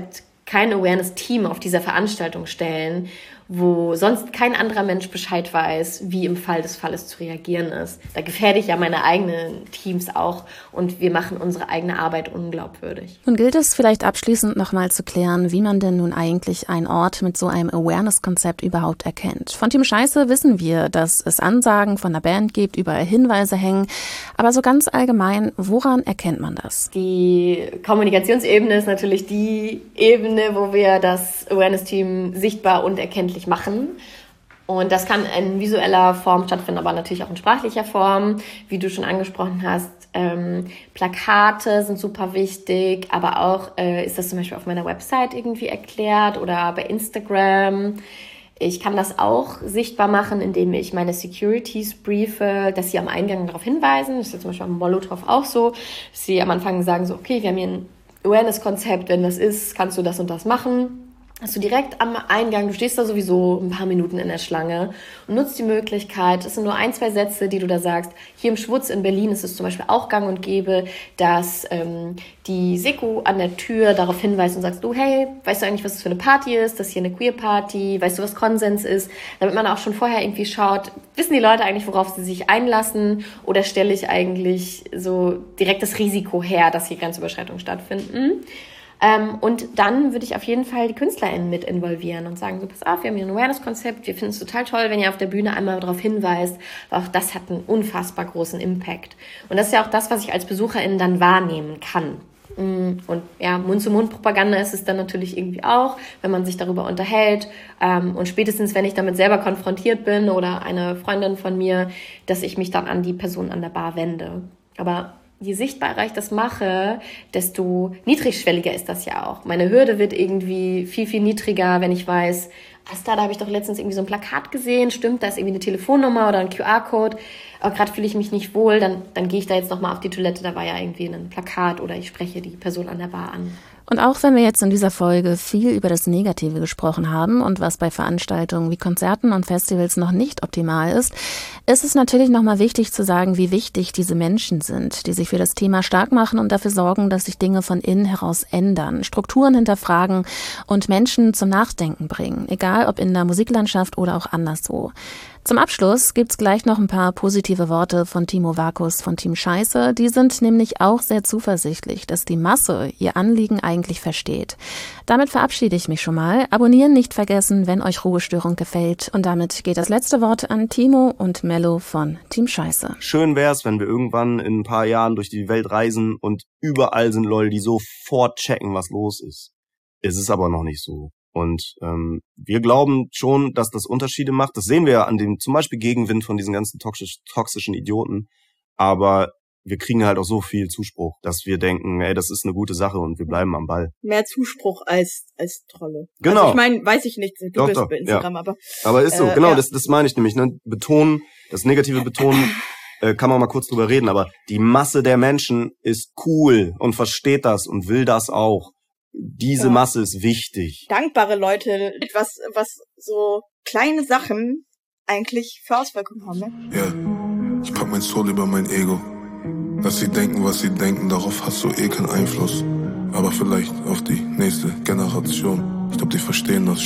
kein Awareness-Team auf dieser Veranstaltung stellen, wo sonst kein anderer Mensch Bescheid weiß, wie im Fall des Falles zu reagieren ist. Da gefährde ich ja meine eigenen Teams auch und wir machen unsere eigene Arbeit unglaubwürdig. Nun gilt es vielleicht abschließend nochmal zu klären, wie man denn nun eigentlich einen Ort mit so einem Awareness-Konzept überhaupt erkennt. Von Team Scheiße wissen wir, dass es Ansagen von der Band gibt, überall Hinweise hängen. Aber so ganz allgemein, woran erkennt man das? Die Kommunikationsebene ist natürlich die Ebene, wo wir das Awareness-Team sichtbar und erkenntlich machen. Und das kann in visueller Form stattfinden, aber natürlich auch in sprachlicher Form, wie du schon angesprochen hast. Ähm, Plakate sind super wichtig, aber auch äh, ist das zum Beispiel auf meiner Website irgendwie erklärt oder bei Instagram. Ich kann das auch sichtbar machen, indem ich meine Securities briefe, dass sie am Eingang darauf hinweisen. Das ist ja zum Beispiel am Molotow auch so, dass sie am Anfang sagen so, okay, wir haben hier ein Awareness-Konzept, wenn das ist, kannst du das und das machen. Hast du direkt am Eingang, du stehst da sowieso ein paar Minuten in der Schlange und nutzt die Möglichkeit, das sind nur ein, zwei Sätze, die du da sagst. Hier im Schwutz in Berlin ist es zum Beispiel auch gang und gäbe, dass ähm, die Seko an der Tür darauf hinweist und sagst, du, hey, weißt du eigentlich, was das für eine Party ist? Das ist hier eine Queer-Party, weißt du, was Konsens ist? Damit man auch schon vorher irgendwie schaut, wissen die Leute eigentlich, worauf sie sich einlassen oder stelle ich eigentlich so direkt das Risiko her, dass hier Grenzüberschreitungen stattfinden? Ähm, und dann würde ich auf jeden Fall die KünstlerInnen mit involvieren und sagen, so pass auf, wir haben hier ein Awareness-Konzept, wir finden es total toll, wenn ihr auf der Bühne einmal darauf hinweist, weil auch das hat einen unfassbar großen Impact. Und das ist ja auch das, was ich als BesucherInnen dann wahrnehmen kann. Und ja, Mund-zu-Mund-Propaganda ist es dann natürlich irgendwie auch, wenn man sich darüber unterhält. Und spätestens, wenn ich damit selber konfrontiert bin oder eine Freundin von mir, dass ich mich dann an die Person an der Bar wende. Aber je sichtbarer ich das mache, desto niedrigschwelliger ist das ja auch. Meine Hürde wird irgendwie viel, viel niedriger, wenn ich weiß, alles klar, da habe ich doch letztens irgendwie so ein Plakat gesehen, stimmt, da ist irgendwie eine Telefonnummer oder ein Q R-Code, aber gerade fühle ich mich nicht wohl, dann, dann gehe ich da jetzt nochmal auf die Toilette, da war ja irgendwie ein Plakat oder ich spreche die Person an der Bar an. Und auch wenn wir jetzt in dieser Folge viel über das Negative gesprochen haben und was bei Veranstaltungen wie Konzerten und Festivals noch nicht optimal ist, ist es natürlich nochmal wichtig zu sagen, wie wichtig diese Menschen sind, die sich für das Thema stark machen und dafür sorgen, dass sich Dinge von innen heraus ändern, Strukturen hinterfragen und Menschen zum Nachdenken bringen, egal ob in der Musiklandschaft oder auch anderswo. Zum Abschluss gibt's gleich noch ein paar positive Worte von Timo Vakus von Team Scheiße. Die sind nämlich auch sehr zuversichtlich, dass die Masse ihr Anliegen eigentlich versteht. Damit verabschiede ich mich schon mal. Abonnieren nicht vergessen, wenn euch Ruhestörung gefällt. Und damit geht das letzte Wort an Timo und Mello von Team Scheiße. Schön wär's, wenn wir irgendwann in ein paar Jahren durch die Welt reisen und überall sind Leute, die sofort checken, was los ist. Es ist aber noch nicht so. Und ähm, wir glauben schon, dass das Unterschiede macht. Das sehen wir ja an dem zum Beispiel Gegenwind von diesen ganzen toxisch, toxischen Idioten. Aber wir kriegen halt auch so viel Zuspruch, dass wir denken, ey, das ist eine gute Sache und wir bleiben am Ball. Mehr Zuspruch als als Trolle. Genau. Also ich meine, weiß ich nicht, du doch, bist doch, bei Instagram, ja. aber... Aber ist so, äh, genau, ja. das, das meine ich nämlich. Ne? Betonen, das negative Betonen, äh, kann man mal kurz drüber reden, aber die Masse der Menschen ist cool und versteht das und will das auch. Diese ja. Masse ist wichtig. Dankbare Leute, was was so kleine Sachen eigentlich für Auswirkungen haben, ne? Ja, ich pack mein Soul über mein Ego. Dass sie denken, was sie denken, darauf hast du eh keinen Einfluss. Aber vielleicht auf die nächste Generation. Ich glaub, die verstehen das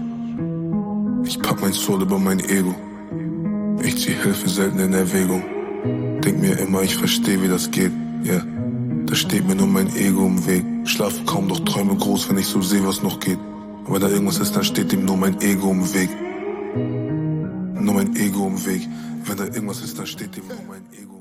schon. Ich pack mein Soul über mein Ego. Ich zieh Hilfe selten in Erwägung. Denk mir immer, ich versteh, wie das geht, ja. Yeah. Da steht mir nur mein Ego im Weg. Schlafe kaum, doch träume groß, wenn ich so sehe, was noch geht. Und wenn da irgendwas ist, dann steht ihm nur mein Ego im Weg. Nur mein Ego im Weg. Wenn da irgendwas ist, dann steht ihm nur mein Ego.